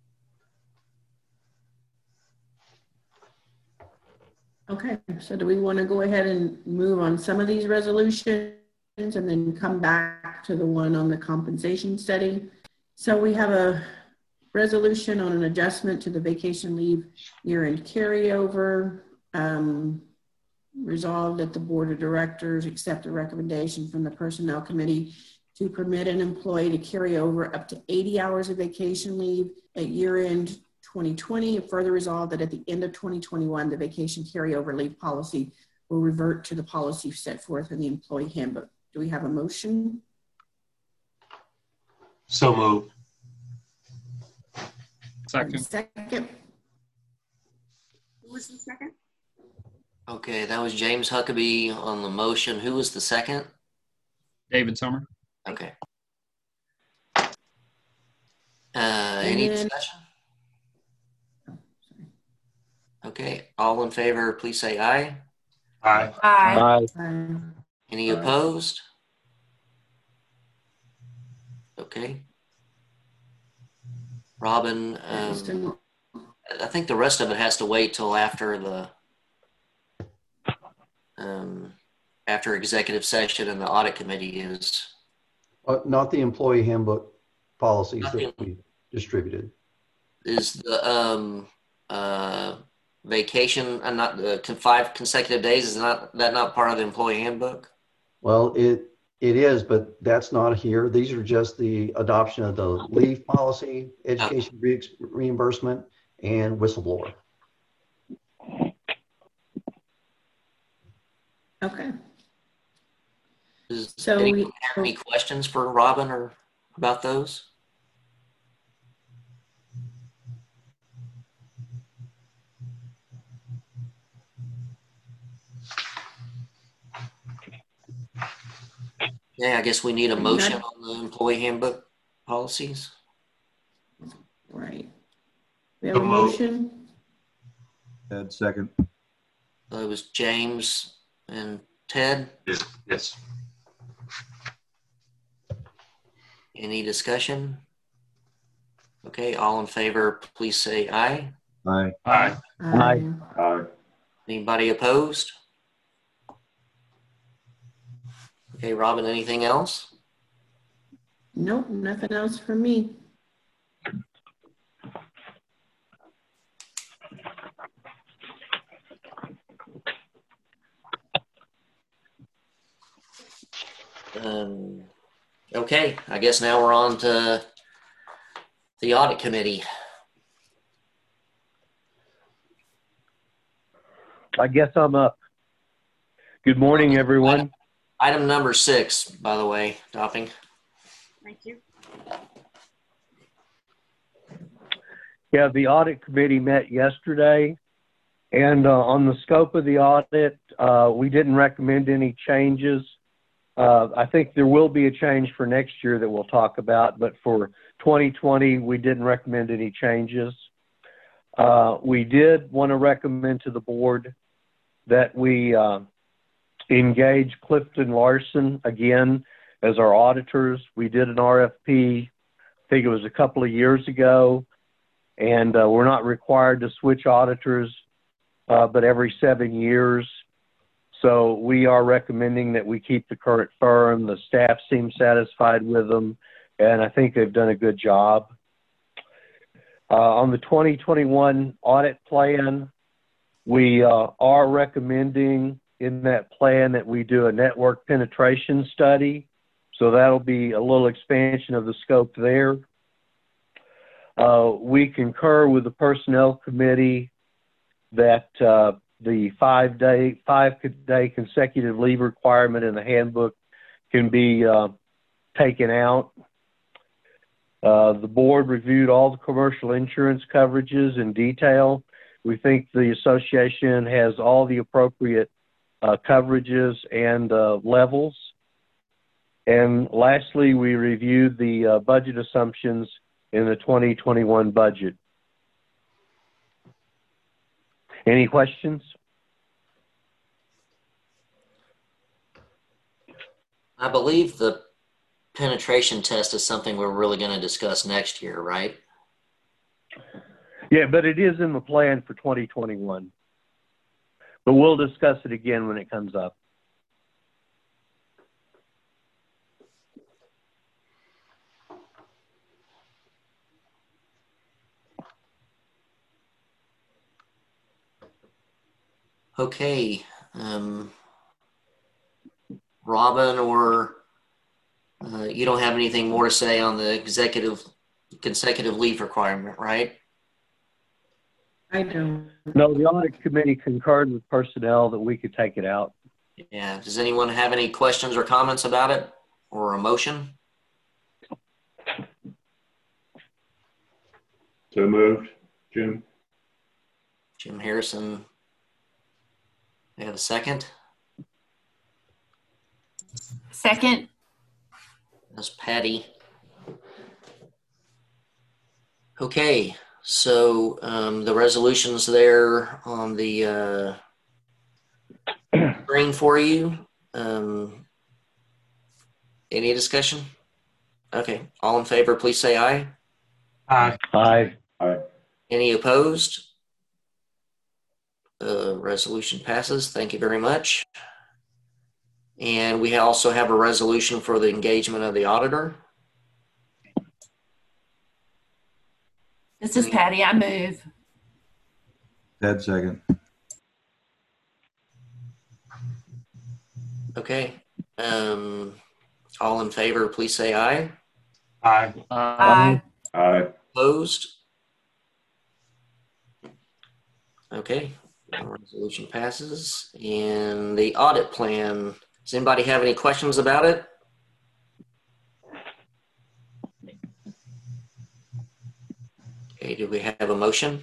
Okay, so do we want to go ahead and move on some of these resolutions and then come back to the one on the compensation study? So we have a resolution on an adjustment to the vacation leave year-end carryover. Resolved that the board of directors accept a recommendation from the personnel committee to permit an employee to carry over up to 80 hours of vacation leave at year-end 2020. Further resolved that at the end of 2021, the vacation carryover leave policy will revert to the policy set forth in the employee handbook. Do we have a motion? So moved. Second. Second. Who was the second? Okay, that was James Huckabee on the motion. Who was the second? David Sommer. Okay. Any discussion? Okay, all in favor, please say aye. Aye. Aye. Aye. Any opposed? Okay. Robin, I think the rest of it has to wait till after the after executive session and the audit committee is. Not the employee handbook policies that we distributed. Is the vacation and not the 5 consecutive days, is that not part of the employee handbook? Well, it is, but that's not here. These are just the adoption of the leave policy, education reimbursement, and whistleblower. Okay. Does So anyone have any questions for Robin or about those? Yeah, I guess we need a motion on the employee handbook policies. Right. We have a motion. Ted, second. So it was James and Ted. Yes. Any discussion? Okay, all in favor, please say aye. Aye. Aye. Aye. Aye. Anybody opposed? Okay, Robin, anything else? Nope, nothing else for me. Okay, I guess now we're on to the audit committee. I guess I'm up. Good morning, everyone. Item number 6, by the way, Topping. Thank you. Yeah, the audit committee met yesterday, and on the scope of the audit, we didn't recommend any changes. I think there will be a change for next year that we'll talk about, but for 2020, we didn't recommend any changes. We did want to recommend to the board that we engage Clifton Larson again as our auditors. We did an RFP, I think it was a couple of years ago, and we're not required to switch auditors, but every 7 years. So we are recommending that we keep the current firm. The staff seems satisfied with them, and I think they've done a good job. On the 2021 audit plan, we are recommending in that plan that we do a network penetration study. So that'll be a little expansion of the scope there. We concur with the personnel committee that the 5-day consecutive leave requirement in the handbook can be taken out. The board reviewed all the commercial insurance coverages in detail. We think the association has all the appropriate coverages and levels. And lastly, we reviewed the budget assumptions in the 2021 budget. Any questions? I believe the penetration test is something we're really going to discuss next year, right? Yeah, but it is in the plan for 2021. But we'll discuss it again when it comes up. Okay. Robin, or you don't have anything more to say on the consecutive leave requirement, right? I don't. No, the audit committee concurred with personnel that we could take it out. Yeah. Does anyone have any questions or comments about it, or a motion? So moved. Jim. Jim Harrison. We have a second? Second. That's Patty. Okay, so the resolution's there on the screen for you. Any discussion? Okay, all in favor, please say aye. Aye. Aye. Aye. Any opposed? The resolution passes. Thank you very much. And we also have a resolution for the engagement of the auditor. This is Patty. I move. Ted, second. Okay. All in favor, please say aye. Aye. Aye. Aye. Opposed? Okay. The resolution passes. And the audit plan. Does anybody have any questions about it? Okay, do we have a motion?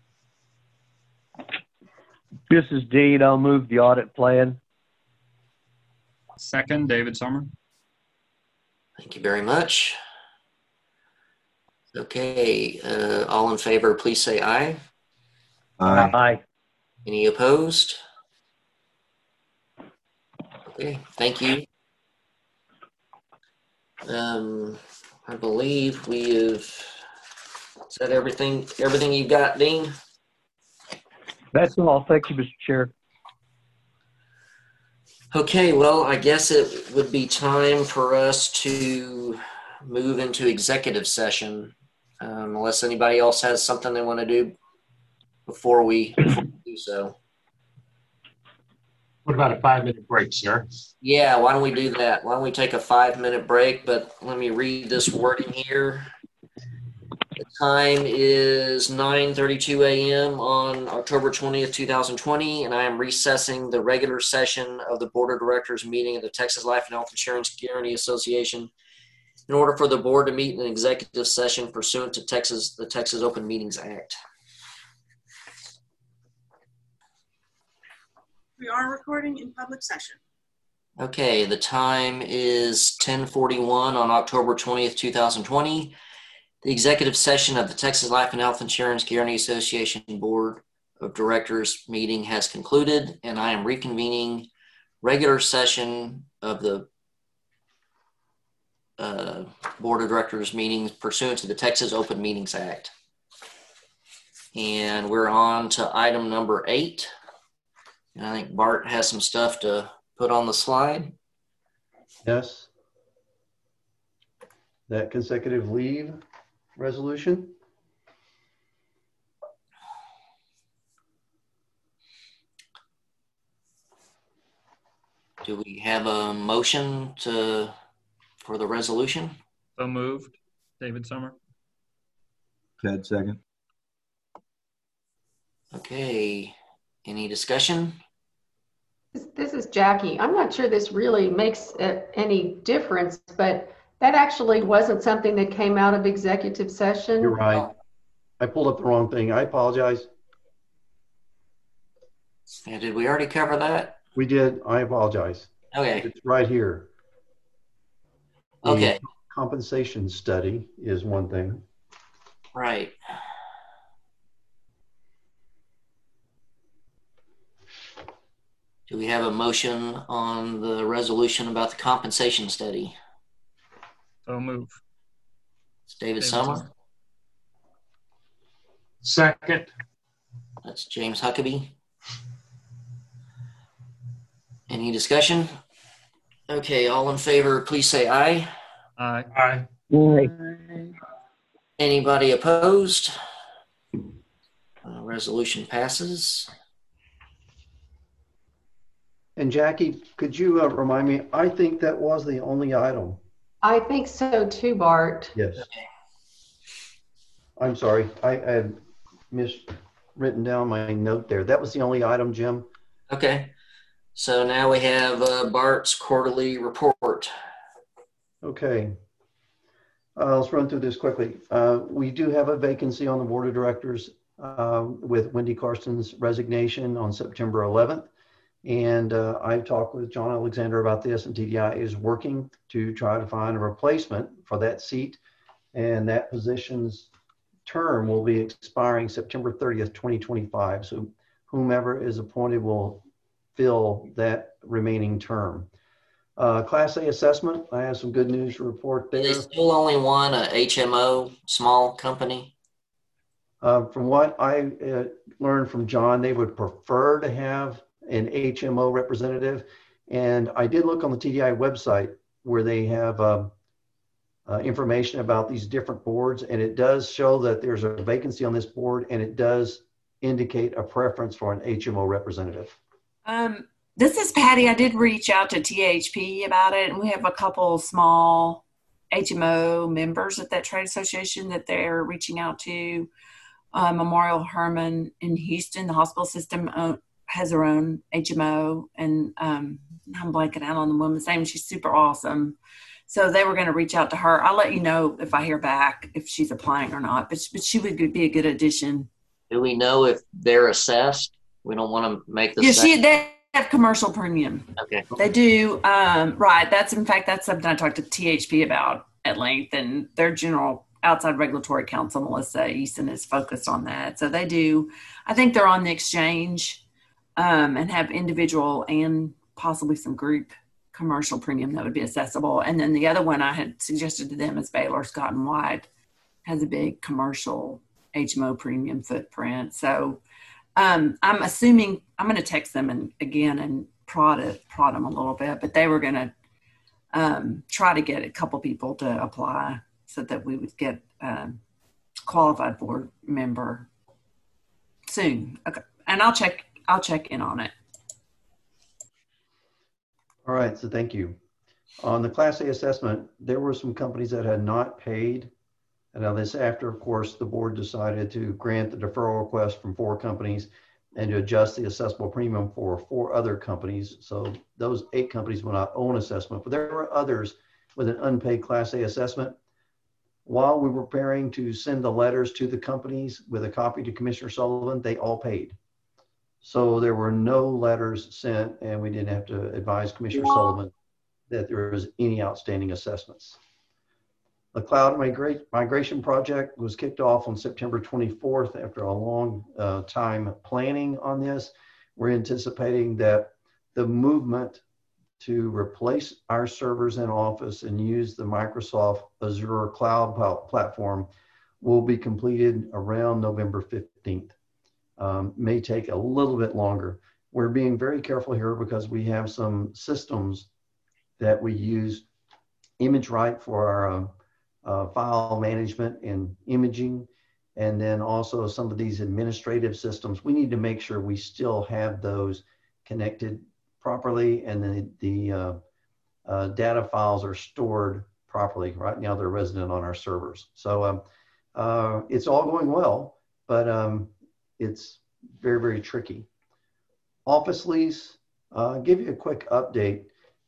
This is Dean. I'll move the audit plan. Second, David Summer. Thank you very much. Okay, all in favor, please say aye. Aye. Aye. Any opposed? Okay, thank you. I believe we have said everything you've got, Dean? That's all. Thank you, Mr. Chair. Okay, well, I guess it would be time for us to move into executive session, unless anybody else has something they want to do before we do so. What about a 5-minute break, sir? Yeah, why don't we do that? Why don't we take a 5-minute break, but let me read this wording here. The time is 9:32 a.m. on October 20th, 2020, and I am recessing the regular session of the Board of Directors meeting of the Texas Life and Health Insurance Guarantee Association in order for the board to meet in an executive session pursuant to the Texas Open Meetings Act. We are recording in public session. Okay, the time is 10:41 on October 20th, 2020. The executive session of the Texas Life and Health Insurance Guarantee Association Board of Directors meeting has concluded, and I am reconvening regular session of the Board of Directors meetings pursuant to the Texas Open Meetings Act. And we're on to item number 8. And I think Bart has some stuff to put on the slide. Yes. That consecutive leave resolution. Do we have a motion for the resolution? So moved, David Summer. Ted, second. Okay, any discussion? This is Jackie. I'm not sure this really makes any difference, but that actually wasn't something that came out of executive session. You're right. I pulled up the wrong thing. I apologize. Yeah, did we already cover that? We did. I apologize. Okay. It's right here. Okay. The compensation study is one thing. Right. Do we have a motion on the resolution about the compensation study? So move. It's David Summer. Second. That's James Huckabee. Any discussion? Okay, all in favor, please say aye. Aye. Aye. Aye. Anybody opposed? Resolution passes. And Jackie, could you remind me, I think that was the only item. I think so too, Bart. Yes. Okay. I'm sorry. I had written down my note there. That was the only item, Jim. Okay. So now we have Bart's quarterly report. Okay. Let's run through this quickly. We do have a vacancy on the board of directors with Wendy Carson's resignation on September 11th. And I've talked with John Alexander about this, and TDI is working to try to find a replacement for that seat. And that position's term will be expiring September 30th, 2025. So whomever is appointed will fill that remaining term. Class A assessment, I have some good news to report there. They still only want a HMO, small company? From what I learned from John, they would prefer to have an HMO representative. And I did look on the TDI website where they have information about these different boards, and it does show that there's a vacancy on this board, and it does indicate a preference for an HMO representative. This is Patty. I did reach out to THP about it, and we have a couple small HMO members at that trade association that they're reaching out to. Memorial Hermann in Houston, the hospital system has her own HMO, and I'm blanking out on the woman's name. She's super awesome. So they were going to reach out to her. I'll let you know if I hear back if she's applying or not, but she would be a good addition. Do we know if they're assessed? We don't want to make the they have commercial premium. Okay. They do. Right. That's something I talked to THP about at length, and their general outside regulatory counsel, Melissa Easton, is focused on that. So they do. I think they're on the exchange and have individual and possibly some group commercial premium that would be accessible. And then the other one I had suggested to them is Baylor Scott and White, has a big commercial HMO premium footprint. So I'm assuming I'm going to text them and prod them a little bit, but they were going to try to get a couple people to apply so that we would get qualified board member soon. Okay, and I'll check in on it. All right, so thank you. On the Class A assessment, there were some companies that had not paid. And now this after, of course, the board decided to grant the deferral request from 4 companies and to adjust the assessable premium for 4 other companies. So those 8 companies will not own assessment, but there were others with an unpaid Class A assessment. While we were preparing to send the letters to the companies with a copy to Commissioner Sullivan, they all paid. So there were no letters sent, and we didn't have to advise Commissioner Sullivan that there was any outstanding assessments. The cloud migration project was kicked off on September 24th after a long time planning on this. We're anticipating that the movement to replace our servers in Office and use the Microsoft Azure cloud platform will be completed around November 15th. May take a little bit longer. We're being very careful here because we have some systems that we use ImageRight for our file management and imaging, and then also some of these administrative systems. We need to make sure we still have those connected properly, and then the data files are stored properly. Right now they're resident on our servers. So it's all going well, but it's very, very tricky. Office lease, I'll give you a quick update.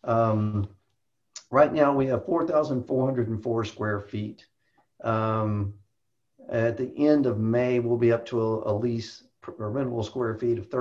Right now we have 4,404 square feet. At the end of May, we'll be up to a lease or rentable square feet of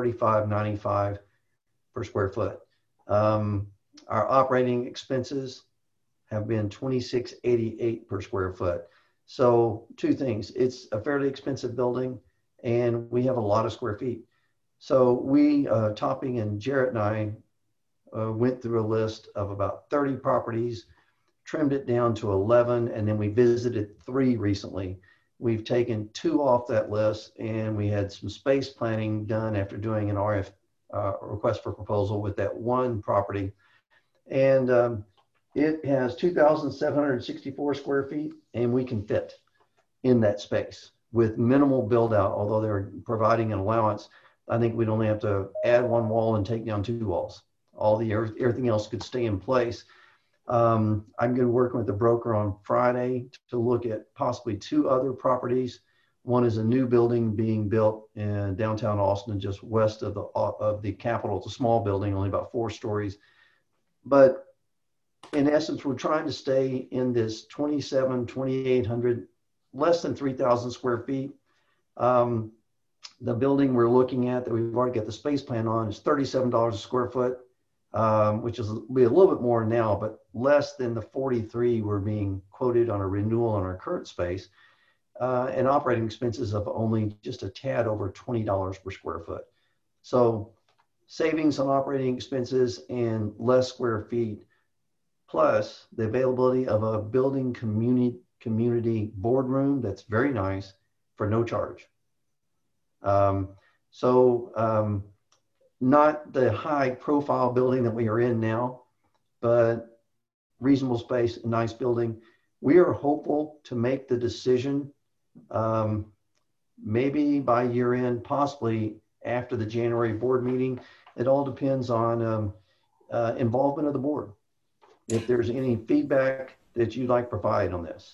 35.95 per square foot. Our operating expenses have been $26.88 per square foot. So two things, it's a fairly expensive building and we have a lot of square feet. So we, Topping and Jarrett and I went through a list of about 30 properties, trimmed it down to 11, and then we visited 3 recently. We've taken 2 off that list, and we had some space planning done after doing an request for proposal with that 1 property. And it has 2,764 square feet, and we can fit in that space with minimal build out. Although they're providing an allowance, I think we'd only have to add 1 wall and take down 2 walls. Everything else could stay in place. I'm going to work with the broker on Friday to look at possibly 2 other properties. One is a new building being built in downtown Austin, just west of the Capitol. It's a small building, only about 4 stories. But in essence, we're trying to stay in this 2,800, less than 3,000 square feet. The building we're looking at that we've already got the space plan on is $37 a square foot. Which is be a little bit more now, but less than the 43 we're being quoted on a renewal on our current space, and operating expenses of only just a tad over $20 per square foot. So savings on operating expenses and less square feet, plus the availability of a building community boardroom that's very nice for no charge. Not the high profile building that we are in now, but reasonable space, a nice building. We are hopeful to make the decision maybe by year end, possibly after the January board meeting. It all depends on involvement of the board. If there's any feedback that you'd like to provide on this.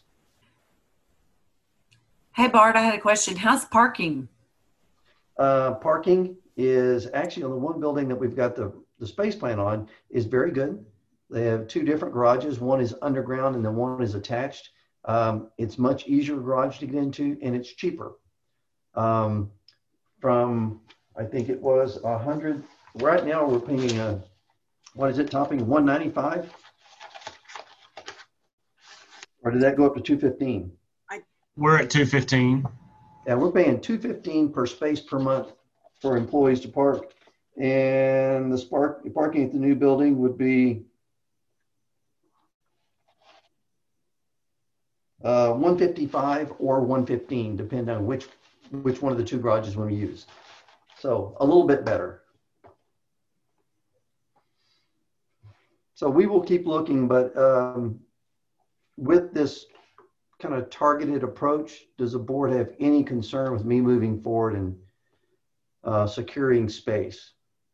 Hey, Bart, I had a question. How's parking? Parking is actually on the 1 building that we've got the space plan on is very good. They have 2 different garages. One is underground and then one is attached. It's much easier garage to get into and it's cheaper. From, I think it was 100. Right now we're paying, what is it, Topping, $195? Or did that go up to $215? We're at $215. Yeah, we're paying $215 per space per month for employees to park, and the parking at the new building would be $155 or $115, depending on which one of the 2 garages we use. So a little bit better. So we will keep looking, but with this kind of targeted approach, does the board have any concern with me moving forward and securing space?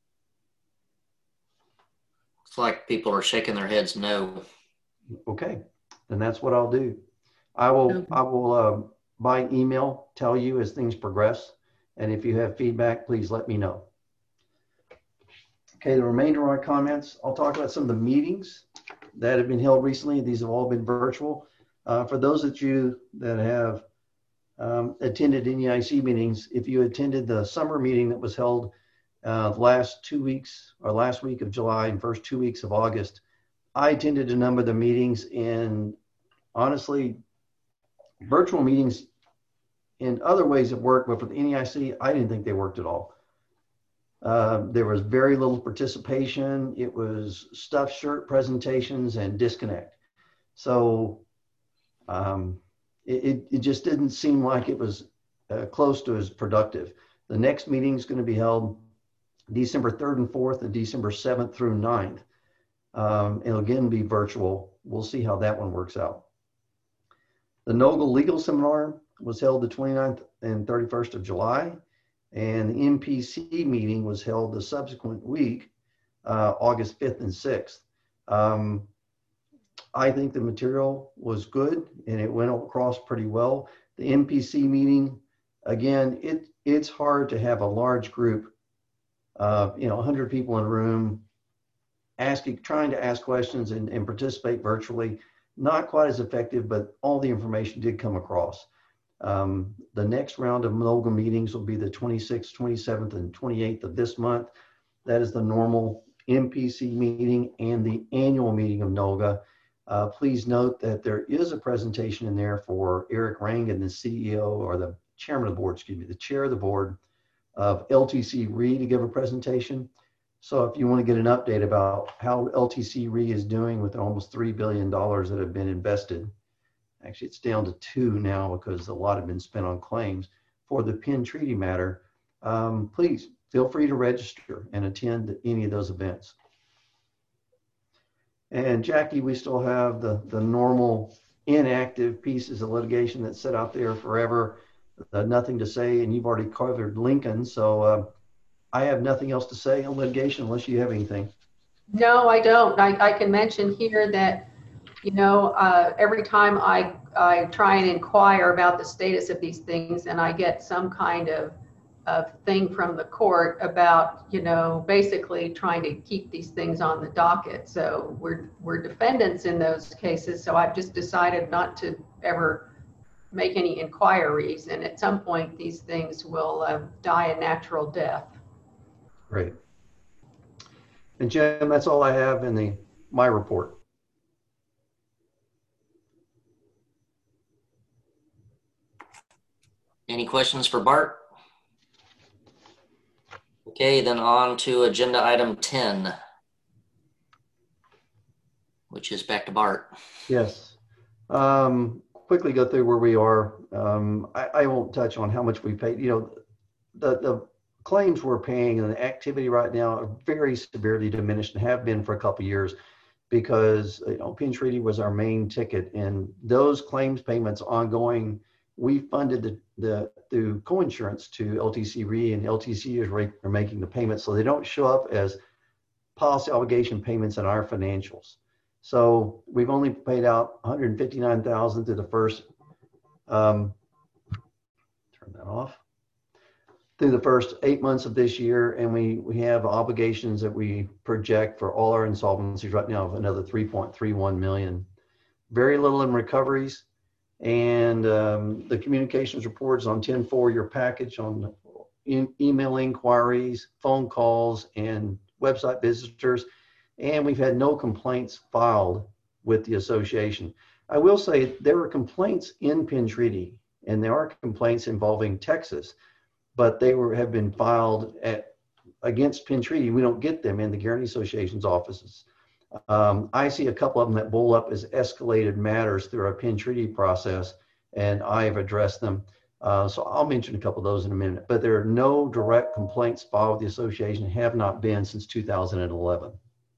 It's like people are shaking their heads no. Okay, then that's what I'll do. I will by email tell you as things progress, and if you have feedback, please let me know. Okay, the remainder of our comments, I'll talk about some of the meetings that have been held recently. These have all been virtual. For those of you that have attended NEIC meetings, if you attended the summer meeting that was held last 2 weeks or last week of July and first 2 weeks of August, I attended a number of the meetings, and honestly, virtual meetings in other ways have worked, but for the NEIC, I didn't think they worked at all. There was very little participation. It was stuffed shirt presentations and disconnect. So it just didn't seem like it was close to as productive. The next meeting is going to be held December 3rd and 4th and December 7th through 9th. It'll again be virtual. We'll see how that one works out. The NOGA Legal Seminar was held the 29th and 31st of July, and the MPC meeting was held the subsequent week, August 5th and 6th. I think the material was good and it went across pretty well. The MPC meeting, again, it's hard to have a large group of 100 people in a room trying to ask questions and participate virtually. Not quite as effective, but all the information did come across. The next round of NOGA meetings will be the 26th, 27th, and 28th of this month. That is the normal MPC meeting and the annual meeting of NOGA. Please note that there is a presentation in there for Eric Rangan, the CEO or the chairman of the board, excuse me, the chair of the board of LTC Re to give a presentation. So if you want to get an update about how LTC Re is doing with almost $3 billion that have been invested, actually it's down to 2 now because a lot have been spent on claims for the Penn Treaty matter, please feel free to register and attend any of those events. And Jackie, we still have the normal inactive pieces of litigation that's set out there forever, nothing to say, and you've already covered Lincoln, so I have nothing else to say on litigation unless you have anything. No, I don't. I can mention here that, you know, every time I try and inquire about the status of these things and I get some kind of thing from the court about, you know, basically trying to keep these things on the docket. So we're defendants in those cases. So I've just decided not to ever make any inquiries. And at some point, these things will die a natural death. Great. And Jim, that's all I have in my report. Any questions for Bart? Okay, then on to agenda item 10, which is back to Bart. Yes. Quickly go through where we are. I won't touch on how much we paid. You know, the claims we're paying and the activity right now are very severely diminished and have been for a couple of years because, you know, Penn Treaty was our main ticket, and those claims payments ongoing, we funded through coinsurance to LTC Re, and LTC are making the payments, so they don't show up as policy obligation payments in our financials. So we've only paid out $159,000 through the first, turn that off, through the first 8 months of this year, and we have obligations that we project for all our insolvencies right now of another $3.31 million. Very little in recoveries. And the communications reports on 10-4, your package on email inquiries, phone calls, and website visitors. And we've had no complaints filed with the association. I will say there were complaints in Penn Treaty, and there are complaints involving Texas, but they have been filed against Penn Treaty. We don't get them in the Guarantee Association's offices. I see a couple of them that bowl up as escalated matters through our Penn Treaty process, and I have addressed them. So I'll mention a couple of those in a minute, but there are no direct complaints filed with the association, have not been since 2011.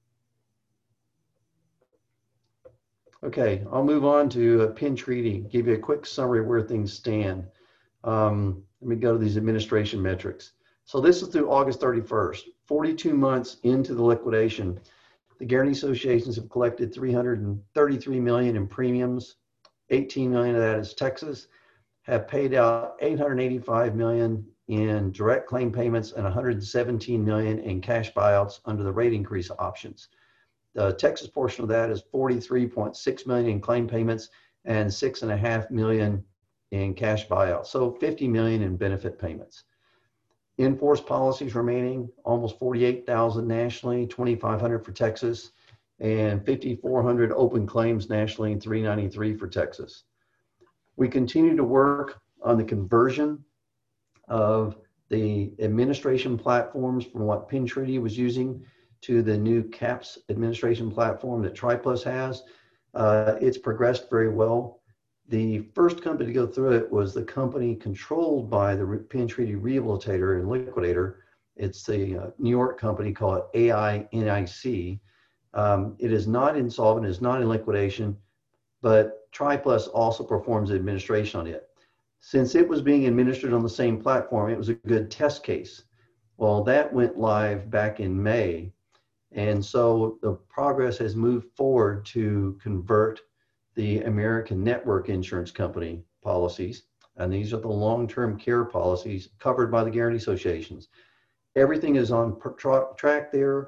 Okay, I'll move on to Penn Treaty, give you a quick summary of where things stand. Let me go to these administration metrics. So this is through August 31st, 42 months into the liquidation. The Guarantee Associations have collected $333 million in premiums. 18 million of that is Texas. Have paid out $885 million in direct claim payments and $117 million in cash buyouts under the rate increase options. The Texas portion of that is $43.6 million in claim payments and $6.5 million in cash buyouts. So $50 million in benefit payments. In-force policies remaining, almost 48,000 nationally, 2,500 for Texas, and 5,400 open claims nationally, and 393 for Texas. We continue to work on the conversion of the administration platforms from what Penn Treaty was using to the new CAPS administration platform that TriPlus has. It's progressed very well. The first company to go through it was the company controlled by the Penn Treaty Rehabilitator and Liquidator. It's the New York company called AINIC. It is not insolvent, it is not in liquidation, but TriPlus also performs the administration on it. Since it was being administered on the same platform, it was a good test case. Well, that went live back in May. And so the progress has moved forward to convert the American Network Insurance Company policies, and these are the long-term care policies covered by the Guarantee Associations. Everything is on track there.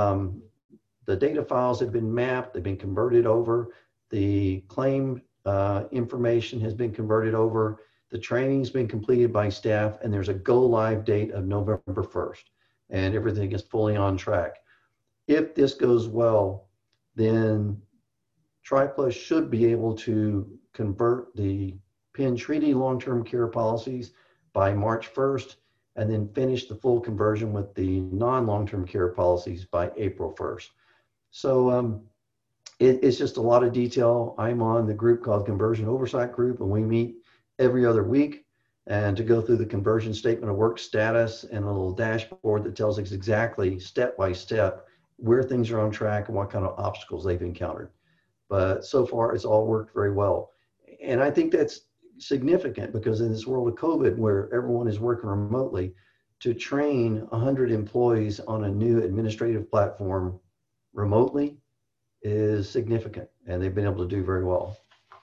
The data files have been mapped, they've been converted over. The claim information has been converted over. The training's been completed by staff, and there's a go-live date of November 1st, and everything is fully on track. If this goes well, then TriPlus should be able to convert the Penn Treaty long-term care policies by March 1st, and then finish the full conversion with the non-long-term care policies by April 1st. So it's just a lot of detail. I'm on the group called Conversion Oversight Group, and we meet every other week and to go through the conversion statement of work status and a little dashboard that tells us exactly step by step where things are on track and what kind of obstacles they've encountered. But so far, it's all worked very well. And I think that's significant because in this world of COVID, where everyone is working remotely, to train 100 employees on a new administrative platform remotely is significant, and they've been able to do very well.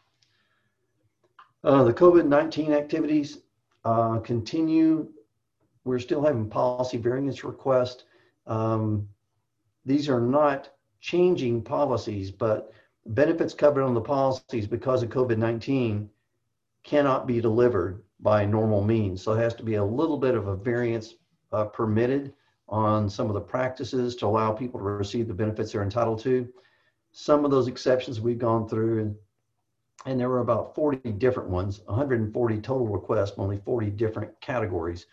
The COVID-19 activities continue. We're still having policy variance requests. These are not changing policies, but benefits covered on the policies because of COVID-19 cannot be delivered by normal means. So it has to be a little bit of a variance permitted on some of the practices to allow people to receive the benefits they're entitled to. Some of those exceptions we've gone through, and there were about 40 different ones, 140 total requests, only 40 different categories.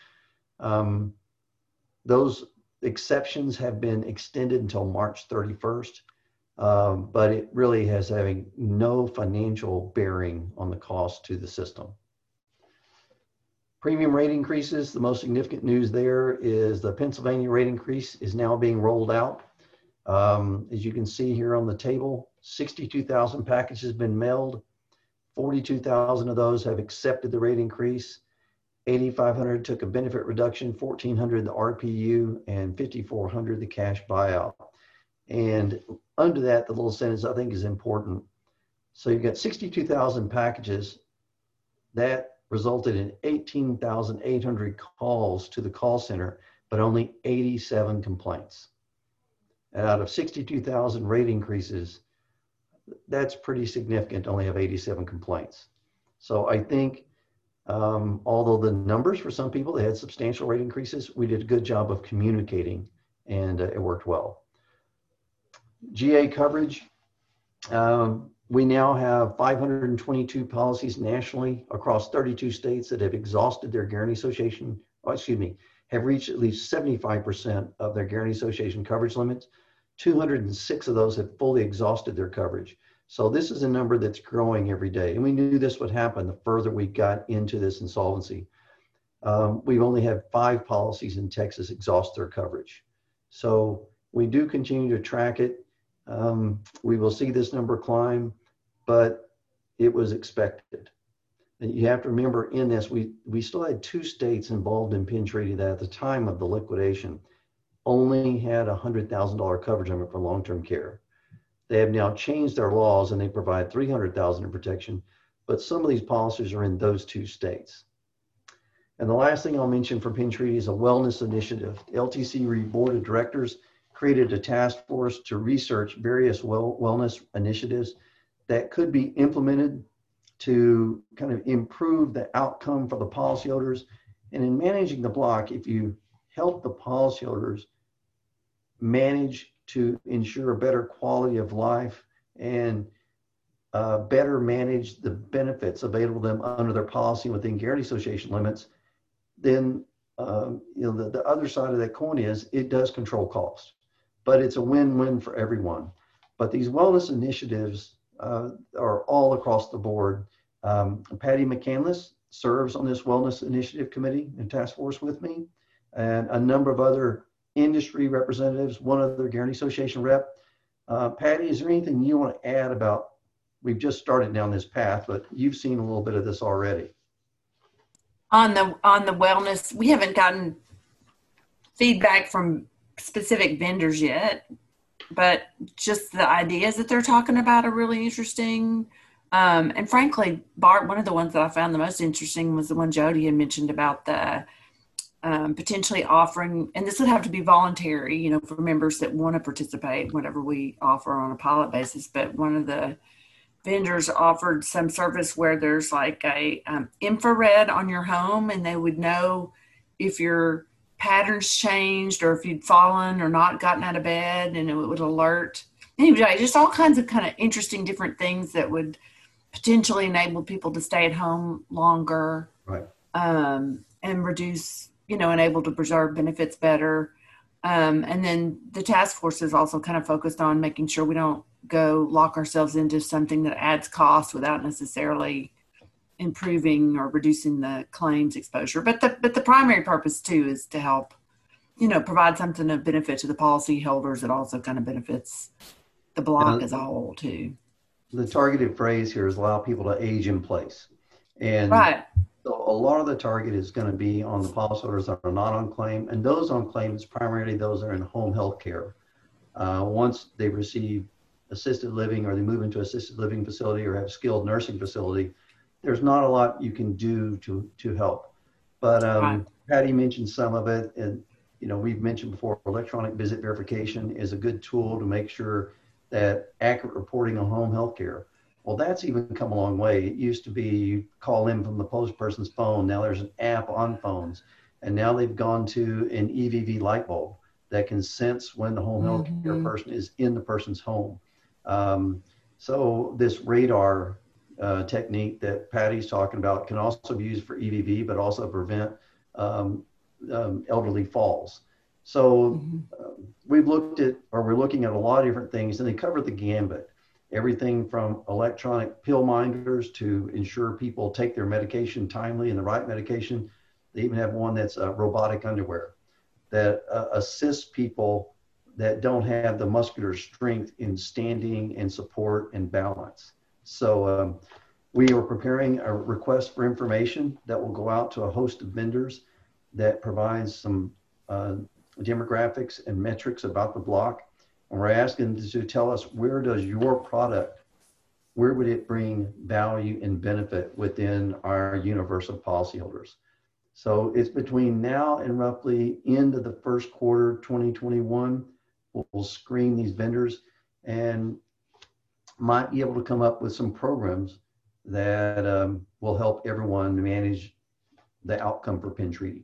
Those exceptions have been extended until March 31st. But it really has having no financial bearing on the cost to the system. Premium rate increases, the most significant news there is the Pennsylvania rate increase is now being rolled out. As you can see here on the table, 62,000 packages have been mailed. 42,000 of those have accepted the rate increase. 8,500 took a benefit reduction, 1,400 the RPU, and 5,400 the cash buyout. And under that, the little sentence I think is important. So you've got 62,000 packages. That resulted in 18,800 calls to the call center, but only 87 complaints. And out of 62,000 rate increases, that's pretty significant to only have 87 complaints. So I think although the numbers for some people, they had substantial rate increases, we did a good job of communicating and it worked well. GA coverage, we now have 522 policies nationally across 32 states that have exhausted their Guarantee Association, have reached at least 75% of their Guarantee Association coverage limits. 206 of those have fully exhausted their coverage. So this is a number that's growing every day. And we knew this would happen the further we got into this insolvency. We've only had 5 policies in Texas exhaust their coverage. So we do continue to track it. We will see this number climb, but it was expected. And you have to remember in this, we still had 2 states involved in Penn Treaty that at the time of the liquidation only had a $100,000 coverage limit for long-term care. They have now changed their laws and they provide $300,000 in protection, but some of these policies are in those 2 states. And the last thing I'll mention for Penn Treaty is a wellness initiative. The LTC Board of Directors created a task force to research various wellness initiatives that could be implemented to kind of improve the outcome for the policyholders. And in managing the block, if you help the policyholders manage to ensure a better quality of life and better manage the benefits available to them under their policy within Guarantee Association limits, then the other side of that coin is it does control costs, but it's a win-win for everyone. But these wellness initiatives are all across the board. Patty McCandless serves on this wellness initiative committee and task force with me, and a number of other industry representatives, one other Guarantee Association rep. Patty, is there anything you want to add about, we've just started down this path, but you've seen a little bit of this already. On the wellness, we haven't gotten feedback from specific vendors yet, but just the ideas that they're talking about are really interesting. And frankly, Bart, one of the ones that I found the most interesting was the one Jody had mentioned about the potentially offering, and this would have to be voluntary, for members that want to participate, whatever we offer on a pilot basis. But one of the vendors offered some service where there's like a infrared on your home, and they would know if your patterns changed or if you'd fallen or not gotten out of bed, and it would alert anyway, just all kinds of kind of interesting different things that would potentially enable people to stay at home longer, right? And reduce, and able to preserve benefits better. And then the task force is also kind of focused on making sure we don't go lock ourselves into something that adds cost without necessarily improving or reducing the claims exposure. But the primary purpose too is to help, provide something of benefit to the policyholders that also kind of benefits the block as a whole too. The targeted phrase here is allow people to age in place. And right. So a lot of the target is going to be on the policyholders that are not on claim, and those on claim is primarily those that are in home health care. Once they receive assisted living or they move into assisted living facility or have skilled nursing facility, there's not a lot you can do to help. But right. Patty mentioned some of it, and we've mentioned before, electronic visit verification is a good tool to make sure that accurate reporting on home health care. Well, that's even come a long way. It used to be you call in from the post person's phone. Now there's an app on phones. And now they've gone to an EVV light bulb that can sense when the home health care person is in the person's home. So this radar technique that Patty's talking about can also be used for EVV, but also prevent elderly falls. So we're looking at a lot of different things, and they cover the gambit. Everything from electronic pill minders to ensure people take their medication timely and the right medication. They even have one that's robotic underwear that assists people that don't have the muscular strength in standing and support and balance. So we are preparing a request for information that will go out to a host of vendors that provides some demographics and metrics about the block. And we're asking them to tell us, where does your product, where would it bring value and benefit within our universe of policyholders? So it's between now and roughly end of the first quarter 2021, we'll screen these vendors and might be able to come up with some programs that will help everyone manage the outcome for Penn Treaty.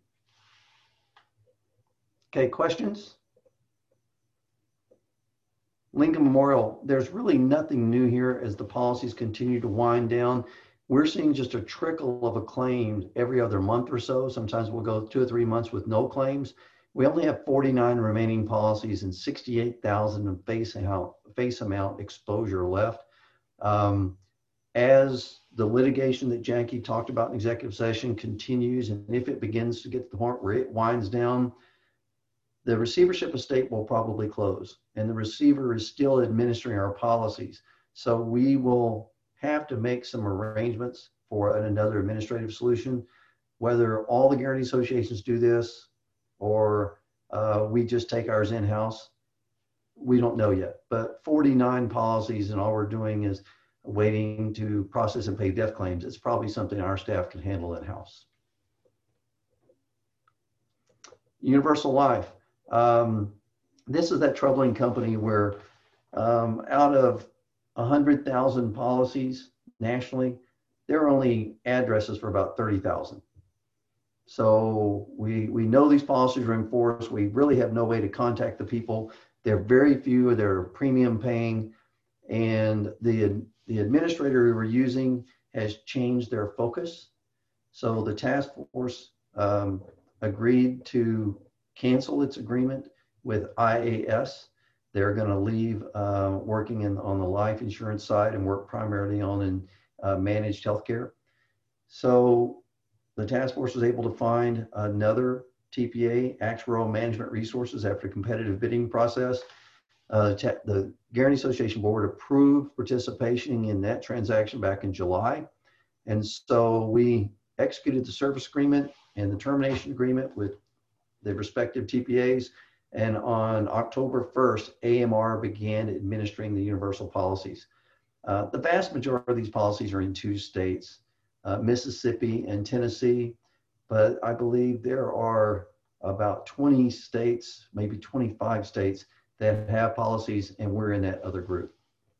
Okay, questions? Lincoln Memorial, there's really nothing new here as the policies continue to wind down. We're seeing just a trickle of a claim every other month or so. Sometimes we'll go 2 or 3 months with no claims. We only have 49 remaining policies and 68,000 of face amount exposure left. As the litigation that Jackie talked about in executive session continues, and if it begins to get to the point where it winds down, the receivership estate will probably close, and the receiver is still administering our policies. So we will have to make some arrangements for another administrative solution. Whether all the guarantee associations do this or we just take ours in-house, we don't know yet. But 49 policies, and all we're doing is waiting to process and pay death claims. It's probably something our staff can handle in-house. Universal Life. This is that troubling company where out of 100,000 policies nationally, there are only addresses for about 30,000. So we know these policies are in force. We really have no way to contact the people. There are very few that are premium paying, and the administrator we were using has changed their focus. So the task force agreed to cancel its agreement with IAS. They're going to leave working on the life insurance side and work primarily on managed healthcare. So the task force was able to find another TPA, Actuarial Management Resources, after a competitive bidding process. The Guarantee Association Board approved participation in that transaction back in July. And so we executed the service agreement and the termination agreement with the respective TPAs. And on October 1st, AMR began administering the universal policies. The vast majority of these policies are in 2 states, Mississippi and Tennessee, but I believe there are about 20 states, maybe 25 states that have policies, and we're in that other group.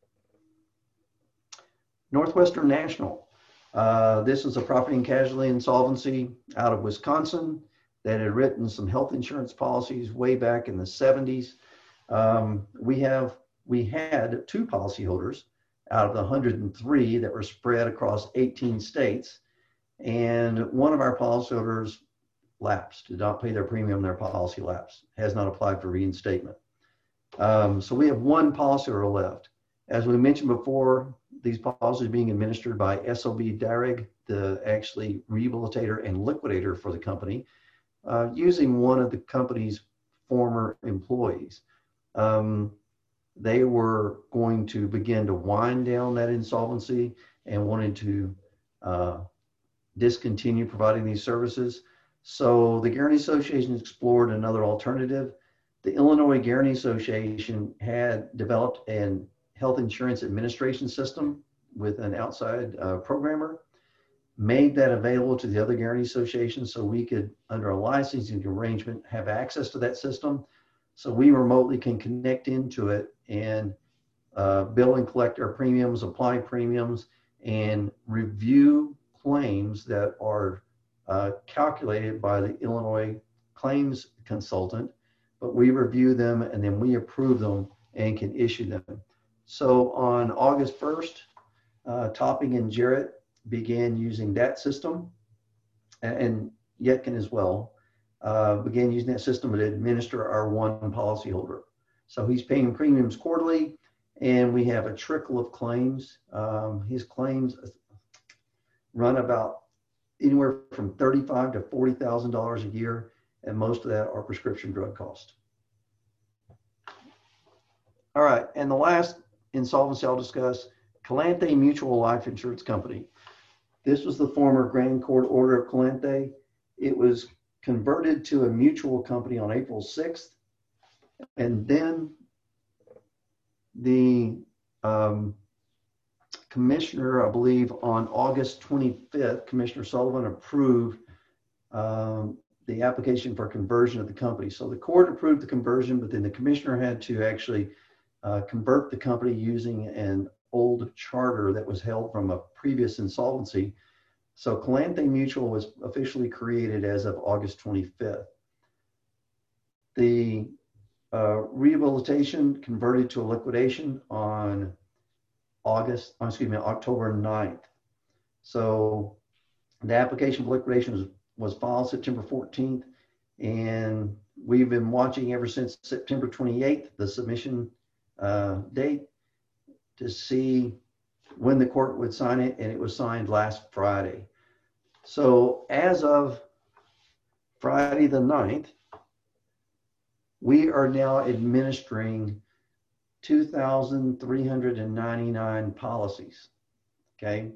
Northwestern National. This is a property and casualty insolvency out of Wisconsin that had written some health insurance policies way back in the 70s. We have we had 2 policyholders out of the 103 that were spread across 18 states. And one of our policyholders lapsed, did not pay their premium, their policy lapsed, has not applied for reinstatement. So we have 1 policyholder left. As we mentioned before, these policies are being administered by SOB Direct, the actually rehabilitator and liquidator for the company, using one of the company's former employees. They were going to begin to wind down that insolvency and wanted to discontinue providing these services. So the Guarantee Association explored another alternative. The Illinois Guarantee Association had developed an health insurance administration system with an outside programmer, made that available to the other guarantee associations so we could, under a licensing arrangement, have access to that system. So we remotely can connect into it and bill and collect our premiums, apply premiums, and review claims that are calculated by the Illinois claims consultant, but we review them and then we approve them and can issue them. So on August 1st, Topping and Jarrett began using that system, and Yetkin as well, began using that system to administer our 1 policyholder. So he's paying premiums quarterly, and we have a trickle of claims. His claims run about anywhere from $35,000 to $40,000 a year, and most of that are prescription drug costs. All right, and the last insolvency I'll discuss, Calanthe Mutual Life Insurance Company. This was the former Grand Court order of Calanthe. It was converted to a mutual company on April 6th. And then the commissioner, I believe on August 25th, Commissioner Sullivan approved the application for conversion of the company. So the court approved the conversion, but then the commissioner had to actually convert the company using an old charter that was held from a previous insolvency. So Calanthe Mutual was officially created as of August 25th. The rehabilitation converted to a liquidation on October 9th. So the application for liquidation was filed September 14th, and we've been watching ever since September 28th, the submission date, to see when the court would sign it, and it was signed last Friday. So as of Friday the 9th, we are now administering 2,399 policies, okay?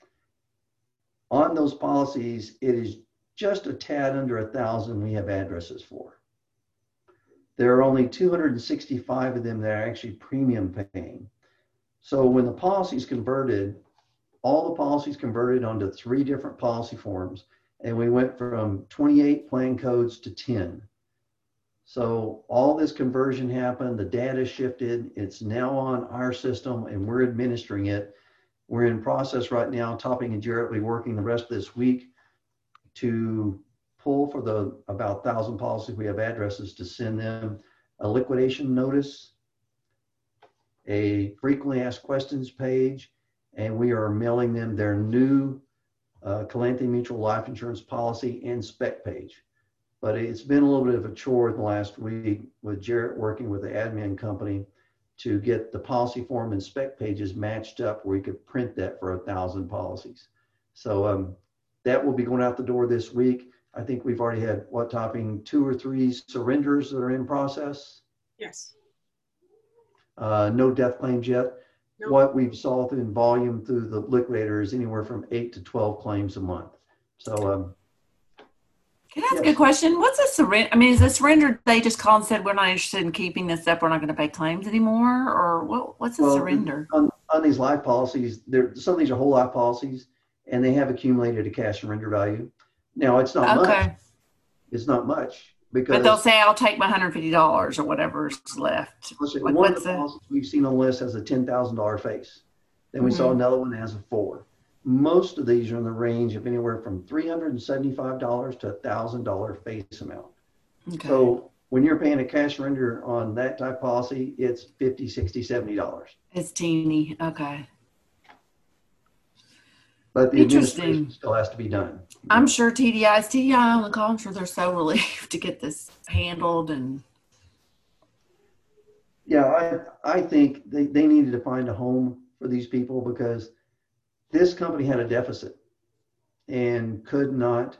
On those policies, it is just a tad under 1,000 we have addresses for. There are only 265 of them that are actually premium paying. So when the policies converted, all the policies converted onto 3 different policy forms, and we went from 28 plan codes to 10. So all this conversion happened, the data shifted, it's now on our system and we're administering it. We're in process right now, Topping and Jarrett will be working the rest of this week to pull for the about 1,000 policies we have addresses to send them a liquidation notice, a frequently asked questions page, and we are mailing them their new Calanthe Mutual Life Insurance policy and spec page. But it's been a little bit of a chore in the last week with Jarrett working with the admin company to get the policy form and spec pages matched up where we could print that for 1,000 policies. So that will be going out the door this week. I think we've already had, Topping, 2 or 3 surrenders that are in process? Yes. No death claims yet. Nope. What we've solved in volume through the liquidator is anywhere from 8 to 12 claims a month. So, can I ask a question? What's a surrender? I mean, is a surrender they just called and said, we're not interested in keeping this up, we're not going to pay claims anymore? Or what's a surrender? On these life policies, some of these are whole life policies, and they have accumulated a cash surrender value. Now, it's not much. It's not much. Because, but they'll say, I'll take my $150 or whatever's left. One of the policies we've seen on the list has a $10,000 face. Then we saw another one that has a 4. Most of these are in the range of anywhere from $375 to $1,000 face amount. Okay. So when you're paying a cash surrender on that type of policy, it's $50, $60, $70. It's teeny. Okay. But the administration still has to be done. I'm sure TDI on the call. I'm sure they're so relieved to get this handled. And yeah, I think they needed to find a home for these people because this company had a deficit and could not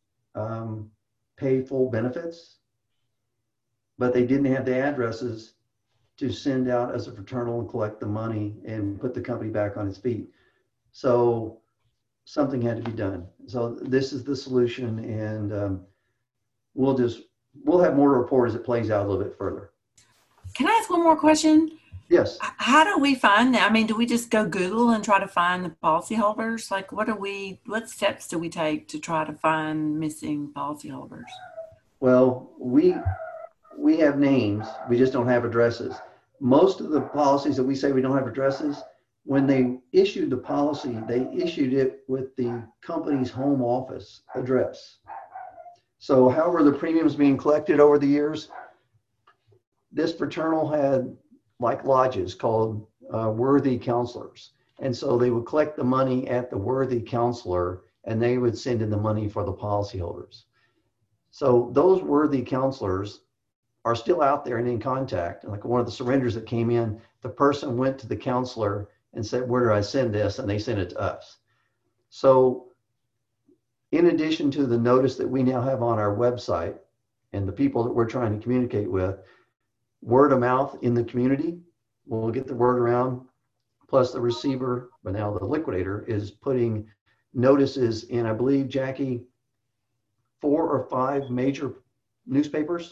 pay full benefits, but they didn't have the addresses to send out as a fraternal and collect the money and put the company back on its feet. So something had to be done. So this is the solution, and we'll have more to report as it plays out a little bit further. Can I ask one more question? Yes. How do we find that? I mean, do we just go Google and try to find the policyholders? Like, what steps do we take to try to find missing policyholders? Well, we have names, we just don't have addresses. Most of the policies that we say we don't have addresses, when they issued the policy, they issued it with the company's home office address. So however the premiums being collected over the years, this fraternal had like lodges called worthy counselors. And so they would collect the money at the worthy counselor and they would send in the money for the policyholders. So those worthy counselors are still out there and in contact. Like one of the surrenders that came in, the person went to the counselor and said, where do I send this? And they sent it to us. So in addition to the notice that we now have on our website and the people that we're trying to communicate with, word of mouth in the community will get the word around. Plus the receiver, but now the liquidator, is putting notices in, I believe, Jackie, 4 or 5 major newspapers.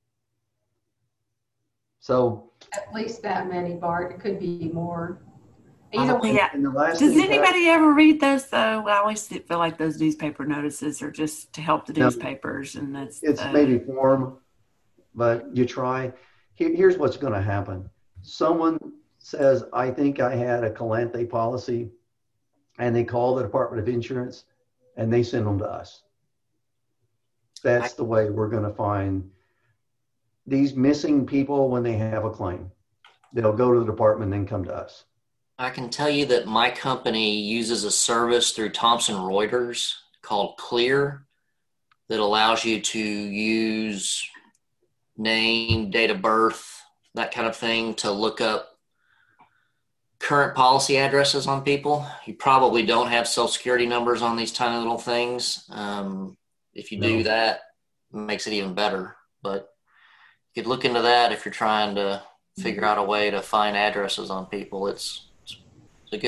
So at least that many, Bart. It could be more. Yeah. Does anybody ever read those though? I always feel like those newspaper notices are just to help the newspapers, and it's maybe form, but you try. Here's what's going to happen. Someone says, I think I had a Calanthe policy, and they call the Department of Insurance and they send them to us. That's the way we're going to find these missing people when they have a claim. They'll go to the department and then come to us. I can tell you that my company uses a service through Thomson Reuters called Clear that allows you to use name, date of birth, that kind of thing to look up current policy addresses on people. You probably don't have Social Security numbers on these tiny little things. If you do that, it makes it even better. But you could look into that if you're trying to figure out a way to find addresses on people. It's a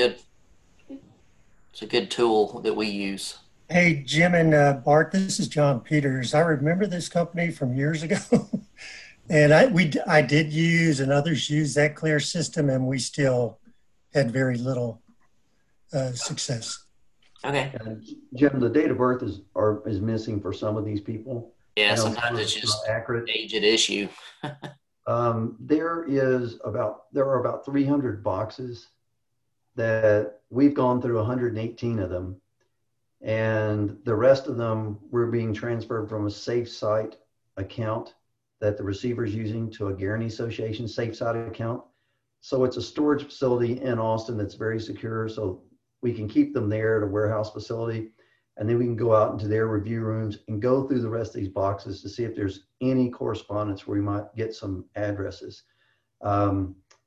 good tool that we use. Hey, Jim and Bart, this is John Peters. I remember this company from years ago. And I did use, and others used that Clear system, and we still had very little success. Okay. Jim, the date of birth is missing for some of these people. Yeah, sometimes it's just accurate aged issue. There are about 300 boxes that we've gone through 118 of them, and the rest of them were being transferred from a Safe Site account that the receiver is using to a Guarantee Association Safe Site account. So it's a storage facility in Austin that's very secure. So we can keep them there at a warehouse facility, and then we can go out into their review rooms and go through the rest of these boxes to see if there's any correspondence where we might get some addresses. I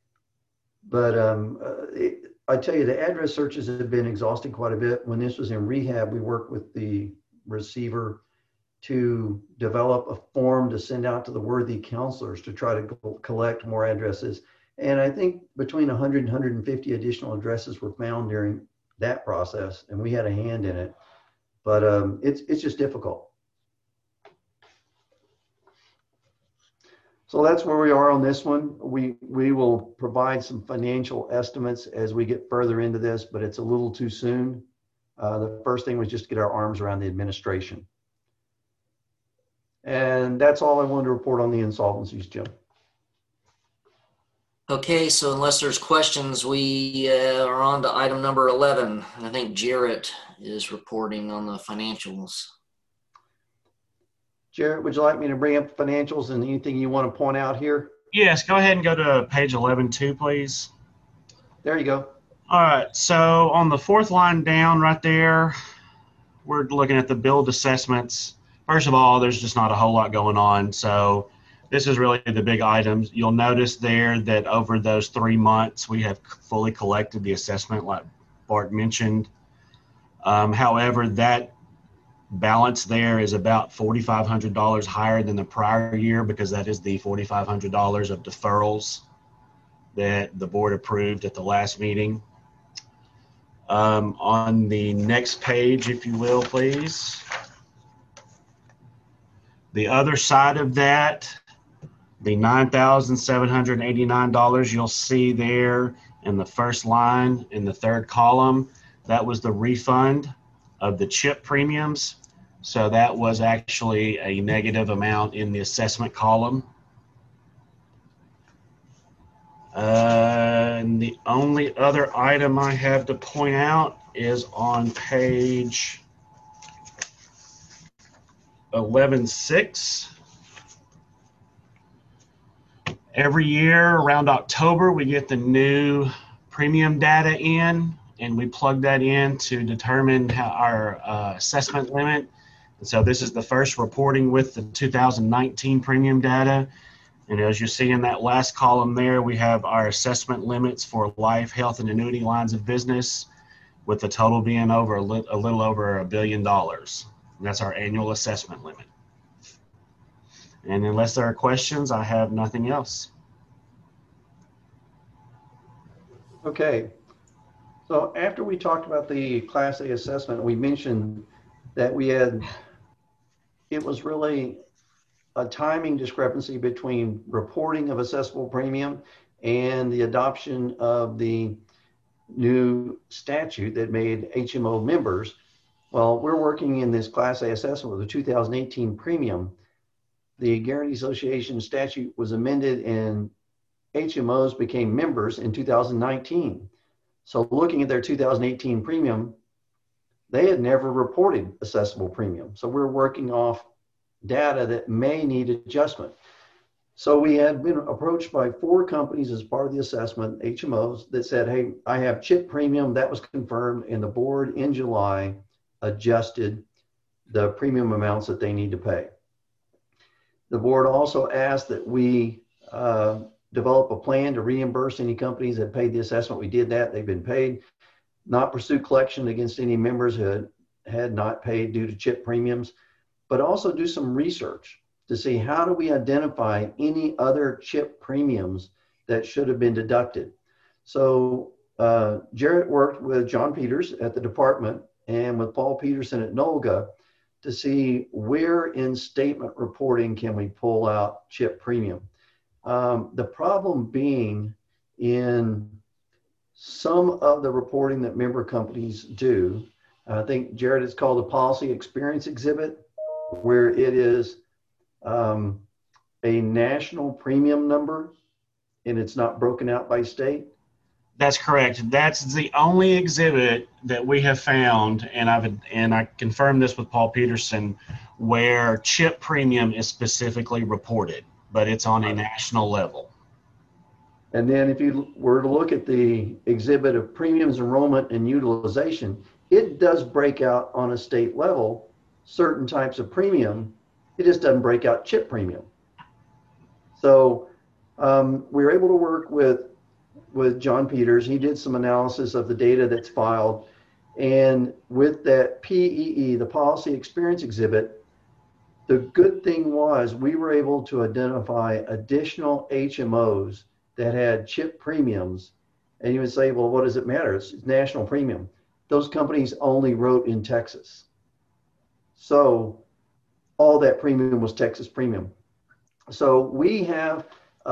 tell you, the address searches have been exhausting quite a bit. When this was in rehab, we worked with the receiver to develop a form to send out to the worthy counselors to try to collect more addresses. And I think between 100 and 150 additional addresses were found during that process, and we had a hand in it. But it's just difficult. So that's where we are on this one. We will provide some financial estimates as we get further into this, but it's a little too soon. The first thing was just to get our arms around the administration. And that's all I wanted to report on the insolvencies, Jim. Okay, so unless there's questions, we are on to item number 11. And I think Jarrett is reporting on the financials. Jarrett, would you like me to bring up the financials and anything you want to point out here? Yes, go ahead and go to page 11-2, please. There you go. All right, so on the fourth line down right there, we're looking at the billed assessments. First of all, there's just not a whole lot going on, so this is really the big items. You'll notice there that over those 3 months, we have fully collected the assessment like Bart mentioned. However, that balance there is about $4,500 higher than the prior year because that is the $4,500 of deferrals that the board approved at the last meeting. On the next page, if you will, please. The other side of that, the $9,789 you'll see there in the first line in the third column, that was the refund of the CHIP premiums. So that was actually a negative amount in the assessment column. And the only other item I have to point out is on page 11.6. Every year around October, we get the new premium data in, and we plug that in to determine our assessment limit. And so this is the first reporting with the 2019 premium data. And as you see in that last column there, we have our assessment limits for life, health, and annuity lines of business, with the total being over a little over $1 billion. And that's our annual assessment limit. And unless there are questions, I have nothing else. Okay. So after we talked about the Class A assessment, we mentioned that it was really a timing discrepancy between reporting of assessable premium and the adoption of the new statute that made HMO members. Well, we're working in this Class A assessment with the 2018 premium. The Guarantee Association statute was amended and HMOs became members in 2019. So looking at their 2018 premium, they had never reported assessable premium. So we're working off data that may need adjustment. So we had been approached by 4 companies as part of the assessment, HMOs, that said, hey, I have CHIP premium. That was confirmed, and the board in July adjusted the premium amounts that they need to pay. The board also asked that we develop a plan to reimburse any companies that paid the assessment. We did that. They've been paid. Not pursue collection against any members who had not paid due to CHIP premiums, but also do some research to see how do we identify any other CHIP premiums that should have been deducted. So Jarrett worked with John Peters at the department and with Paul Peterson at NOLGA to see where in statement reporting can we pull out CHIP premium. The problem being in some of the reporting that member companies do, I think Jarrett, it's called a policy experience exhibit, where it is a national premium number and it's not broken out by state. That's correct. That's the only exhibit that we have found, and I confirmed this with Paul Peterson, where CHIP premium is specifically reported, but it's on a national level. And then if you were to look at the exhibit of premiums, enrollment, and utilization, it does break out on a state level certain types of premium. It just doesn't break out CHIP premium. So we were able to work with John Peters. He did some analysis of the data that's filed. And with that PEE, the policy experience exhibit, the good thing was we were able to identify additional HMOs that had CHIP premiums. And you would say, well, what does it matter? It's national premium. Those companies only wrote in Texas. So all that premium was Texas premium. So we have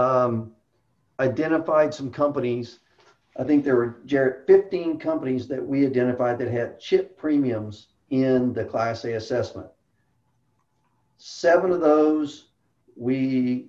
identified some companies. I think there were, Jarrett, 15 companies that we identified that had CHIP premiums in the Class A assessment. 7 of those we,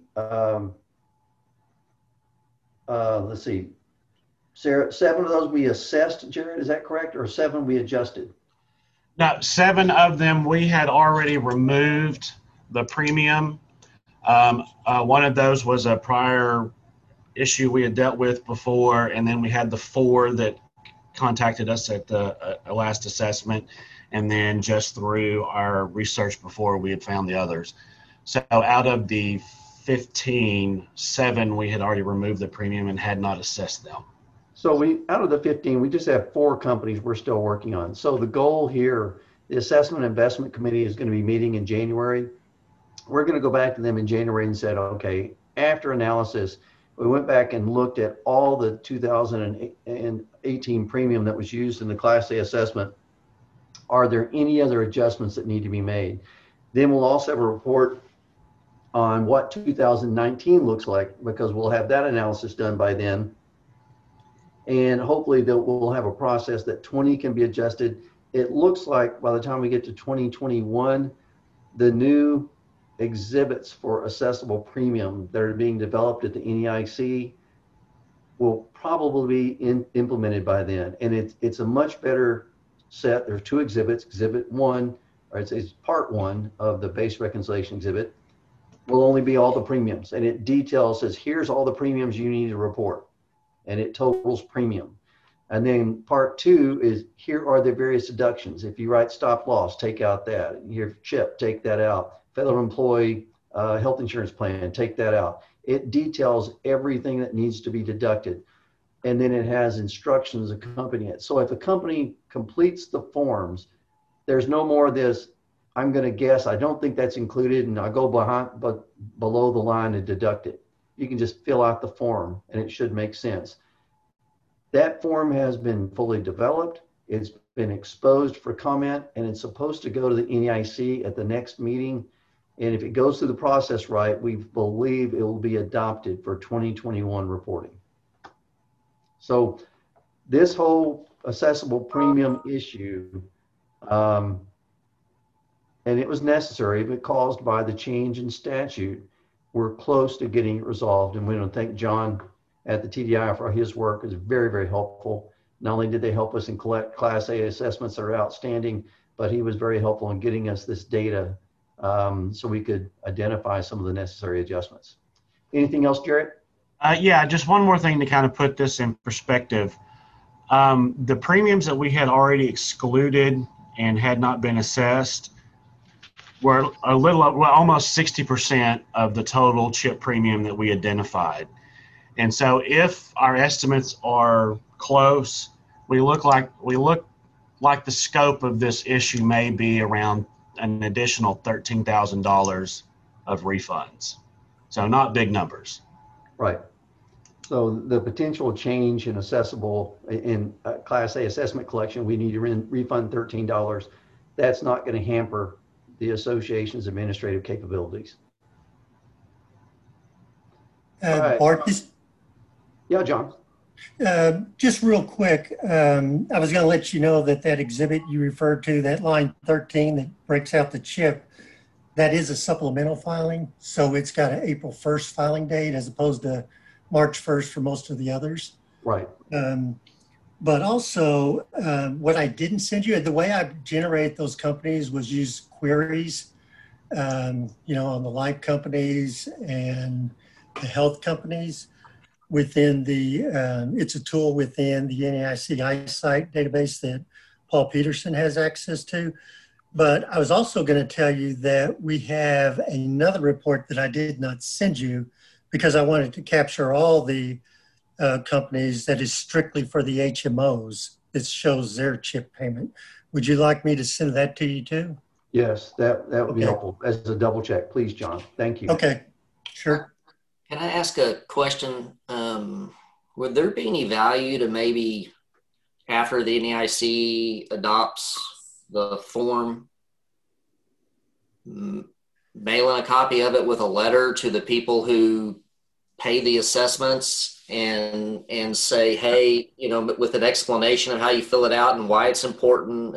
let's see, Sarah, 7 of those we assessed, Jarrett, is that correct? Or 7 we adjusted? Now, 7 of them we had already removed the premium. One of those was a prior issue we had dealt with before, and then we had the 4 that contacted us at the last assessment, and then just through our research before we had found the others. So out of the 15, 7 we had already removed the premium and had not assessed them. So out of the 15, we just have 4 companies we're still working on. So the goal here, the Assessment Investment Committee is going to be meeting in January. We're going to go back to them in January and said, okay, after analysis, we went back and looked at all the 2018 premium that was used in the Class A assessment. Are there any other adjustments that need to be made? Then we'll also have a report on what 2019 looks like, because we'll have that analysis done by then. And hopefully we'll have a process that 20 can be adjusted. It looks like by the time we get to 2021, the new exhibits for assessable premium that are being developed at the NEIC will probably be implemented by then. And it's a much better set. There are 2 exhibits. Exhibit 1, or it's part 1 of the base reconciliation exhibit, will only be all the premiums. And it says, here's all the premiums you need to report. And it totals premium. And then part 2 is, here are the various deductions. If you write stop loss, take out that. Your CHIP, take that out. Federal employee health insurance plan, take that out. It details everything that needs to be deducted. And then it has instructions accompanying it. So if a company completes the forms, there's no more of this, I'm going to guess, I don't think that's included, and I'll go below the line and deduct it. You can just fill out the form and it should make sense. That form has been fully developed. It's been exposed for comment, and it's supposed to go to the NEIC at the next meeting. And if it goes through the process right, we believe it will be adopted for 2021 reporting. So this whole assessable premium issue, and it was necessary, but caused by the change in statute, we're close to getting it resolved. And we want to thank John at the TDI for his work. Is very, very helpful. Not only did they help us in collect Class A assessments that are outstanding, but he was very helpful in getting us this data so we could identify some of the necessary adjustments. Anything else, Jarrett? Yeah, just one more thing to kind of put this in perspective. The premiums that we had already excluded and had not been assessed were almost 60% of the total CHIP premium that we identified. And so if our estimates are close, we look like the scope of this issue may be around an additional $13,000 of refunds. So not big numbers. Right. So the potential change in assessable in Class A assessment collection, we need to refund $13. That's not going to hamper the association's administrative capabilities. Right. Bart, yeah, John. Just real quick, I was going to let you know that exhibit you referred to, that line 13 that breaks out the CHIP, that is a supplemental filing. So it's got an April 1st filing date as opposed to March 1st for most of the others. Right. But also, what I didn't send you, the way I generate those companies was use queries, on the life companies and the health companies within it's a tool within the NAIC iSight database that Paul Peterson has access to. But I was also going to tell you that we have another report that I did not send you because I wanted to capture all the companies that is strictly for the HMOs. It shows their CHIP payment. Would you like me to send that to you too? Yes, that would be helpful as a double check. Please, John. Thank you. Okay, sure. Can I ask a question? Would there be any value to maybe after the NEIC adopts the form, mailing a copy of it with a letter to the people who pay the assessments and say, hey, with an explanation of how you fill it out and why it's important,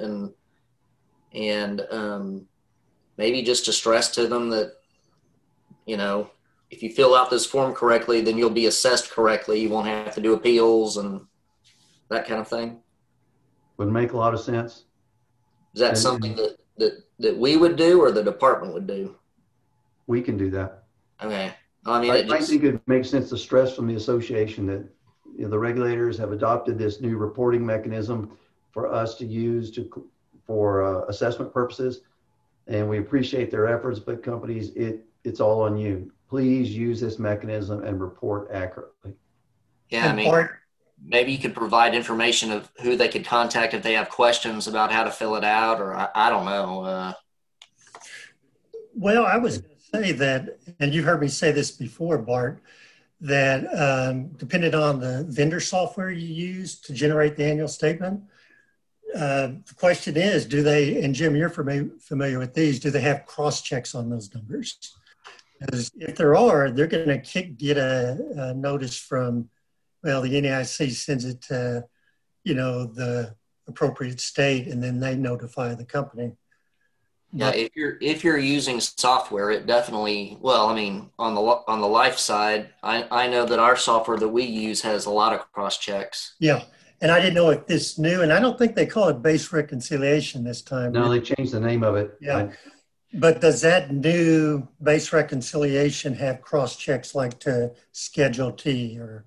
and maybe just to stress to them that, if you fill out this form correctly, then you'll be assessed correctly. You won't have to do appeals and that kind of thing. Would make a lot of sense. Is that something that we would do or the department would do? we can do that. Okay. I mean, I think it makes sense to stress from the association that the regulators have adopted this new reporting mechanism for us to use for assessment purposes, and we appreciate their efforts. But companies, it's all on you. Please use this mechanism and report accurately. Yeah, I mean, maybe you could provide information of who they could contact if they have questions about how to fill it out, or I don't know. Well, I was going to say that, and you heard me say this before, Bart, that depending on the vendor software you use to generate the annual statement, the question is, do they, and Jim, you're familiar with these, do they have cross checks on those numbers? Because if there are, they're going to get a notice from, well, the NAIC sends it to, the appropriate state, and then they notify the company. Yeah, if you're using software, it definitely, well, I mean, on the life side, I know that our software that we use has a lot of cross checks. Yeah, and I didn't know if this new, and I don't think they call it base reconciliation this time. No, they changed the name of it. Yeah. But does that new base reconciliation have cross checks like to Schedule T or?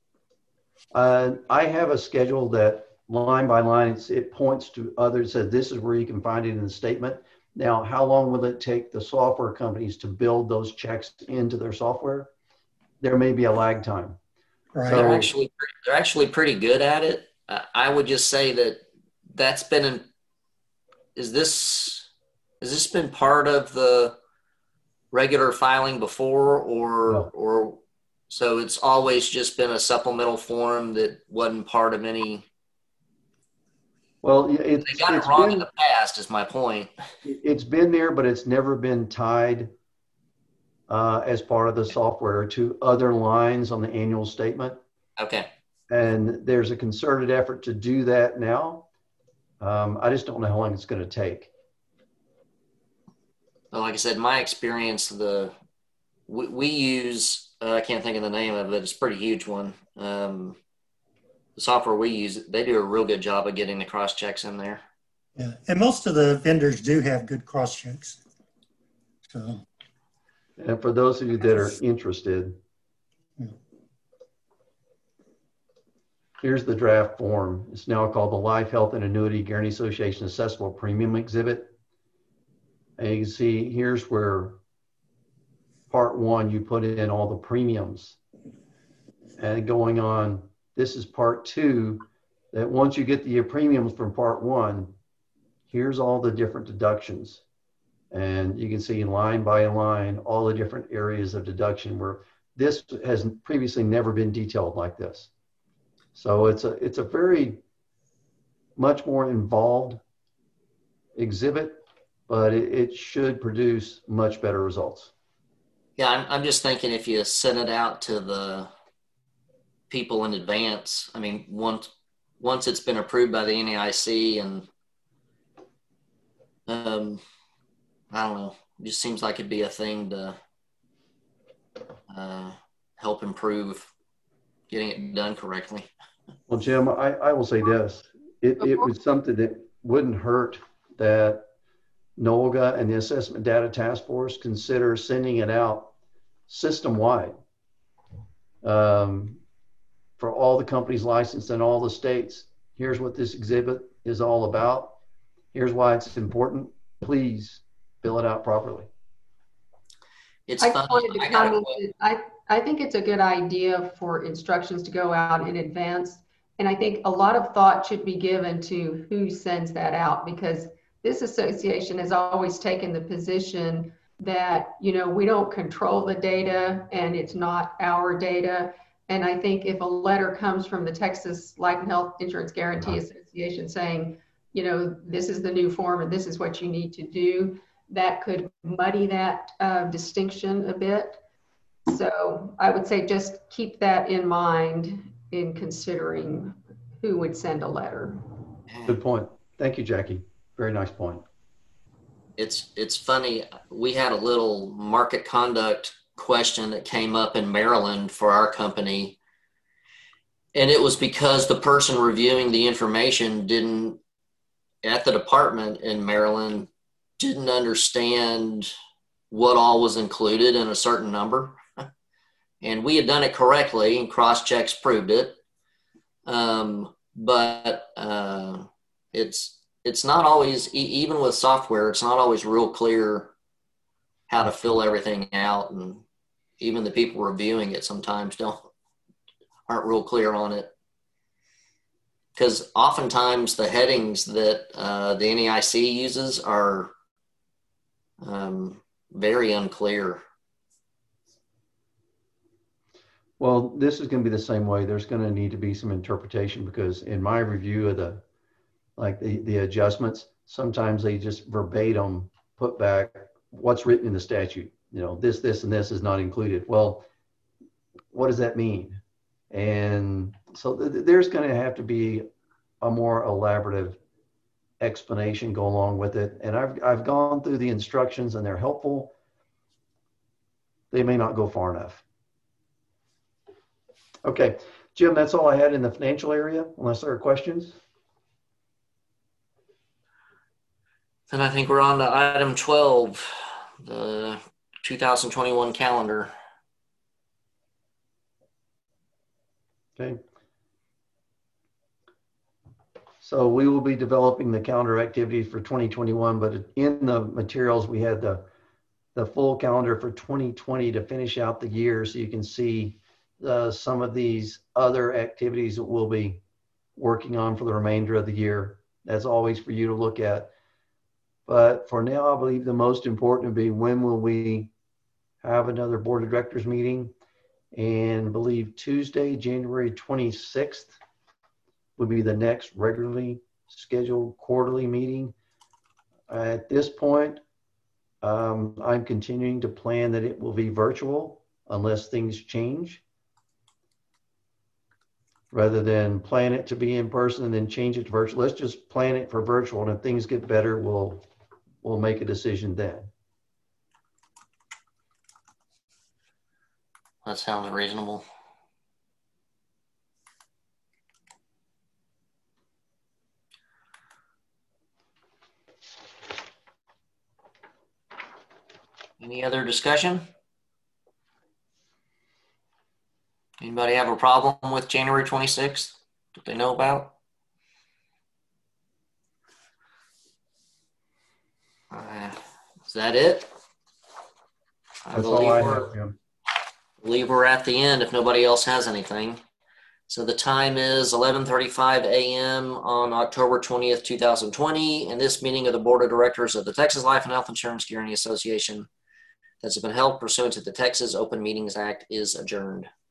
I have a schedule that line by line, it points to others, says this is where you can find it in the statement. Now, how long will it take the software companies to build those checks into their software? There may be a lag time. Right. So, they're actually pretty good at it. I would just say that's been has this been part of the regular filing before, or so it's always just been a supplemental form that wasn't part of any? Well, they got it wrong in the past, is my point. It's been there, but it's never been tied as part of the software to other lines on the annual statement. Okay. And there's a concerted effort to do that now. I just don't know how long it's going to take. Well, like I said, my experience, we use, I can't think of the name of it. It's a pretty huge one. The software we use, they do a real good job of getting the cross checks in there. Yeah, and most of the vendors do have good cross checks. So, and for those of you that are interested, here's the draft form. It's now called the Life, Health, and Annuity Guarantee Association Assessable Premium Exhibit. And you can see here's where part 1, you put in all the premiums. And going on, this is part 2, that once you get the premiums from part 1, here's all the different deductions. And you can see line by line, all the different areas of deduction where this has previously never been detailed like this. So it's a very much more involved exhibit, but it should produce much better results. Yeah, I'm just thinking if you send it out to the people in advance, I mean, once it's been approved by the NAIC, and I don't know, it just seems like it'd be a thing to help improve getting it done correctly. Well, Jim, I will say this. It was something that wouldn't hurt that NOLGA and the Assessment Data Task Force consider sending it out system-wide for all the companies licensed in all the states. Here's what this exhibit is all about. Here's why it's important. Please fill it out properly. It's I wanted to comment that I think it's a good idea for instructions to go out in advance. And I think a lot of thought should be given to who sends that out, because this association has always taken the position that, we don't control the data and it's not our data. And I think if a letter comes from the Texas Life and Health Insurance Guarantee Association saying, this is the new form and this is what you need to do, that could muddy that distinction a bit. So I would say just keep that in mind in considering who would send a letter. Good point. Thank you, Jackie. Very nice point. It's funny. We had a little market conduct question that came up in Maryland for our company. And it was because the person reviewing the information at the department in Maryland didn't understand what all was included in a certain number. And we had done it correctly, and cross-checks proved it. But it's not always, even with software, it's not always real clear how to fill everything out. And even the people reviewing it sometimes aren't real clear on it. Because oftentimes the headings that the NAIC uses are very unclear. Well, this is going to be the same way. There's going to need to be some interpretation, because in my review of the adjustments, sometimes they just verbatim put back what's written in the statute. This, and this is not included. Well, what does that mean? And so there's going to have to be a more elaborative explanation go along with it. And I've gone through the instructions, and they're helpful. They may not go far enough. Okay, Jim, that's all I had in the financial area, unless there are questions. Then I think we're on to item 12, the 2021 calendar. Okay. So we will be developing the calendar activities for 2021, but in the materials, we had the full calendar for 2020 to finish out the year, so you can see some of these other activities that we'll be working on for the remainder of the year. That's always for you to look at. But for now, I believe the most important would be, when will we have another board of directors meeting? And I believe Tuesday, January 26th would be the next regularly scheduled quarterly meeting. At this point, I'm continuing to plan that it will be virtual unless things change, rather than plan it to be in person and then change it to virtual. Let's just plan it for virtual, and if things get better, we'll make a decision then. That sounds reasonable. Any other discussion? Anybody have a problem with January 26th that they know about? Is that it? I believe we're at the end if nobody else has anything. So the time is 11:35 a.m. on October 20th, 2020, and this meeting of the Board of Directors of the Texas Life and Health Insurance Guarantee Association that's been held pursuant to the Texas Open Meetings Act is adjourned.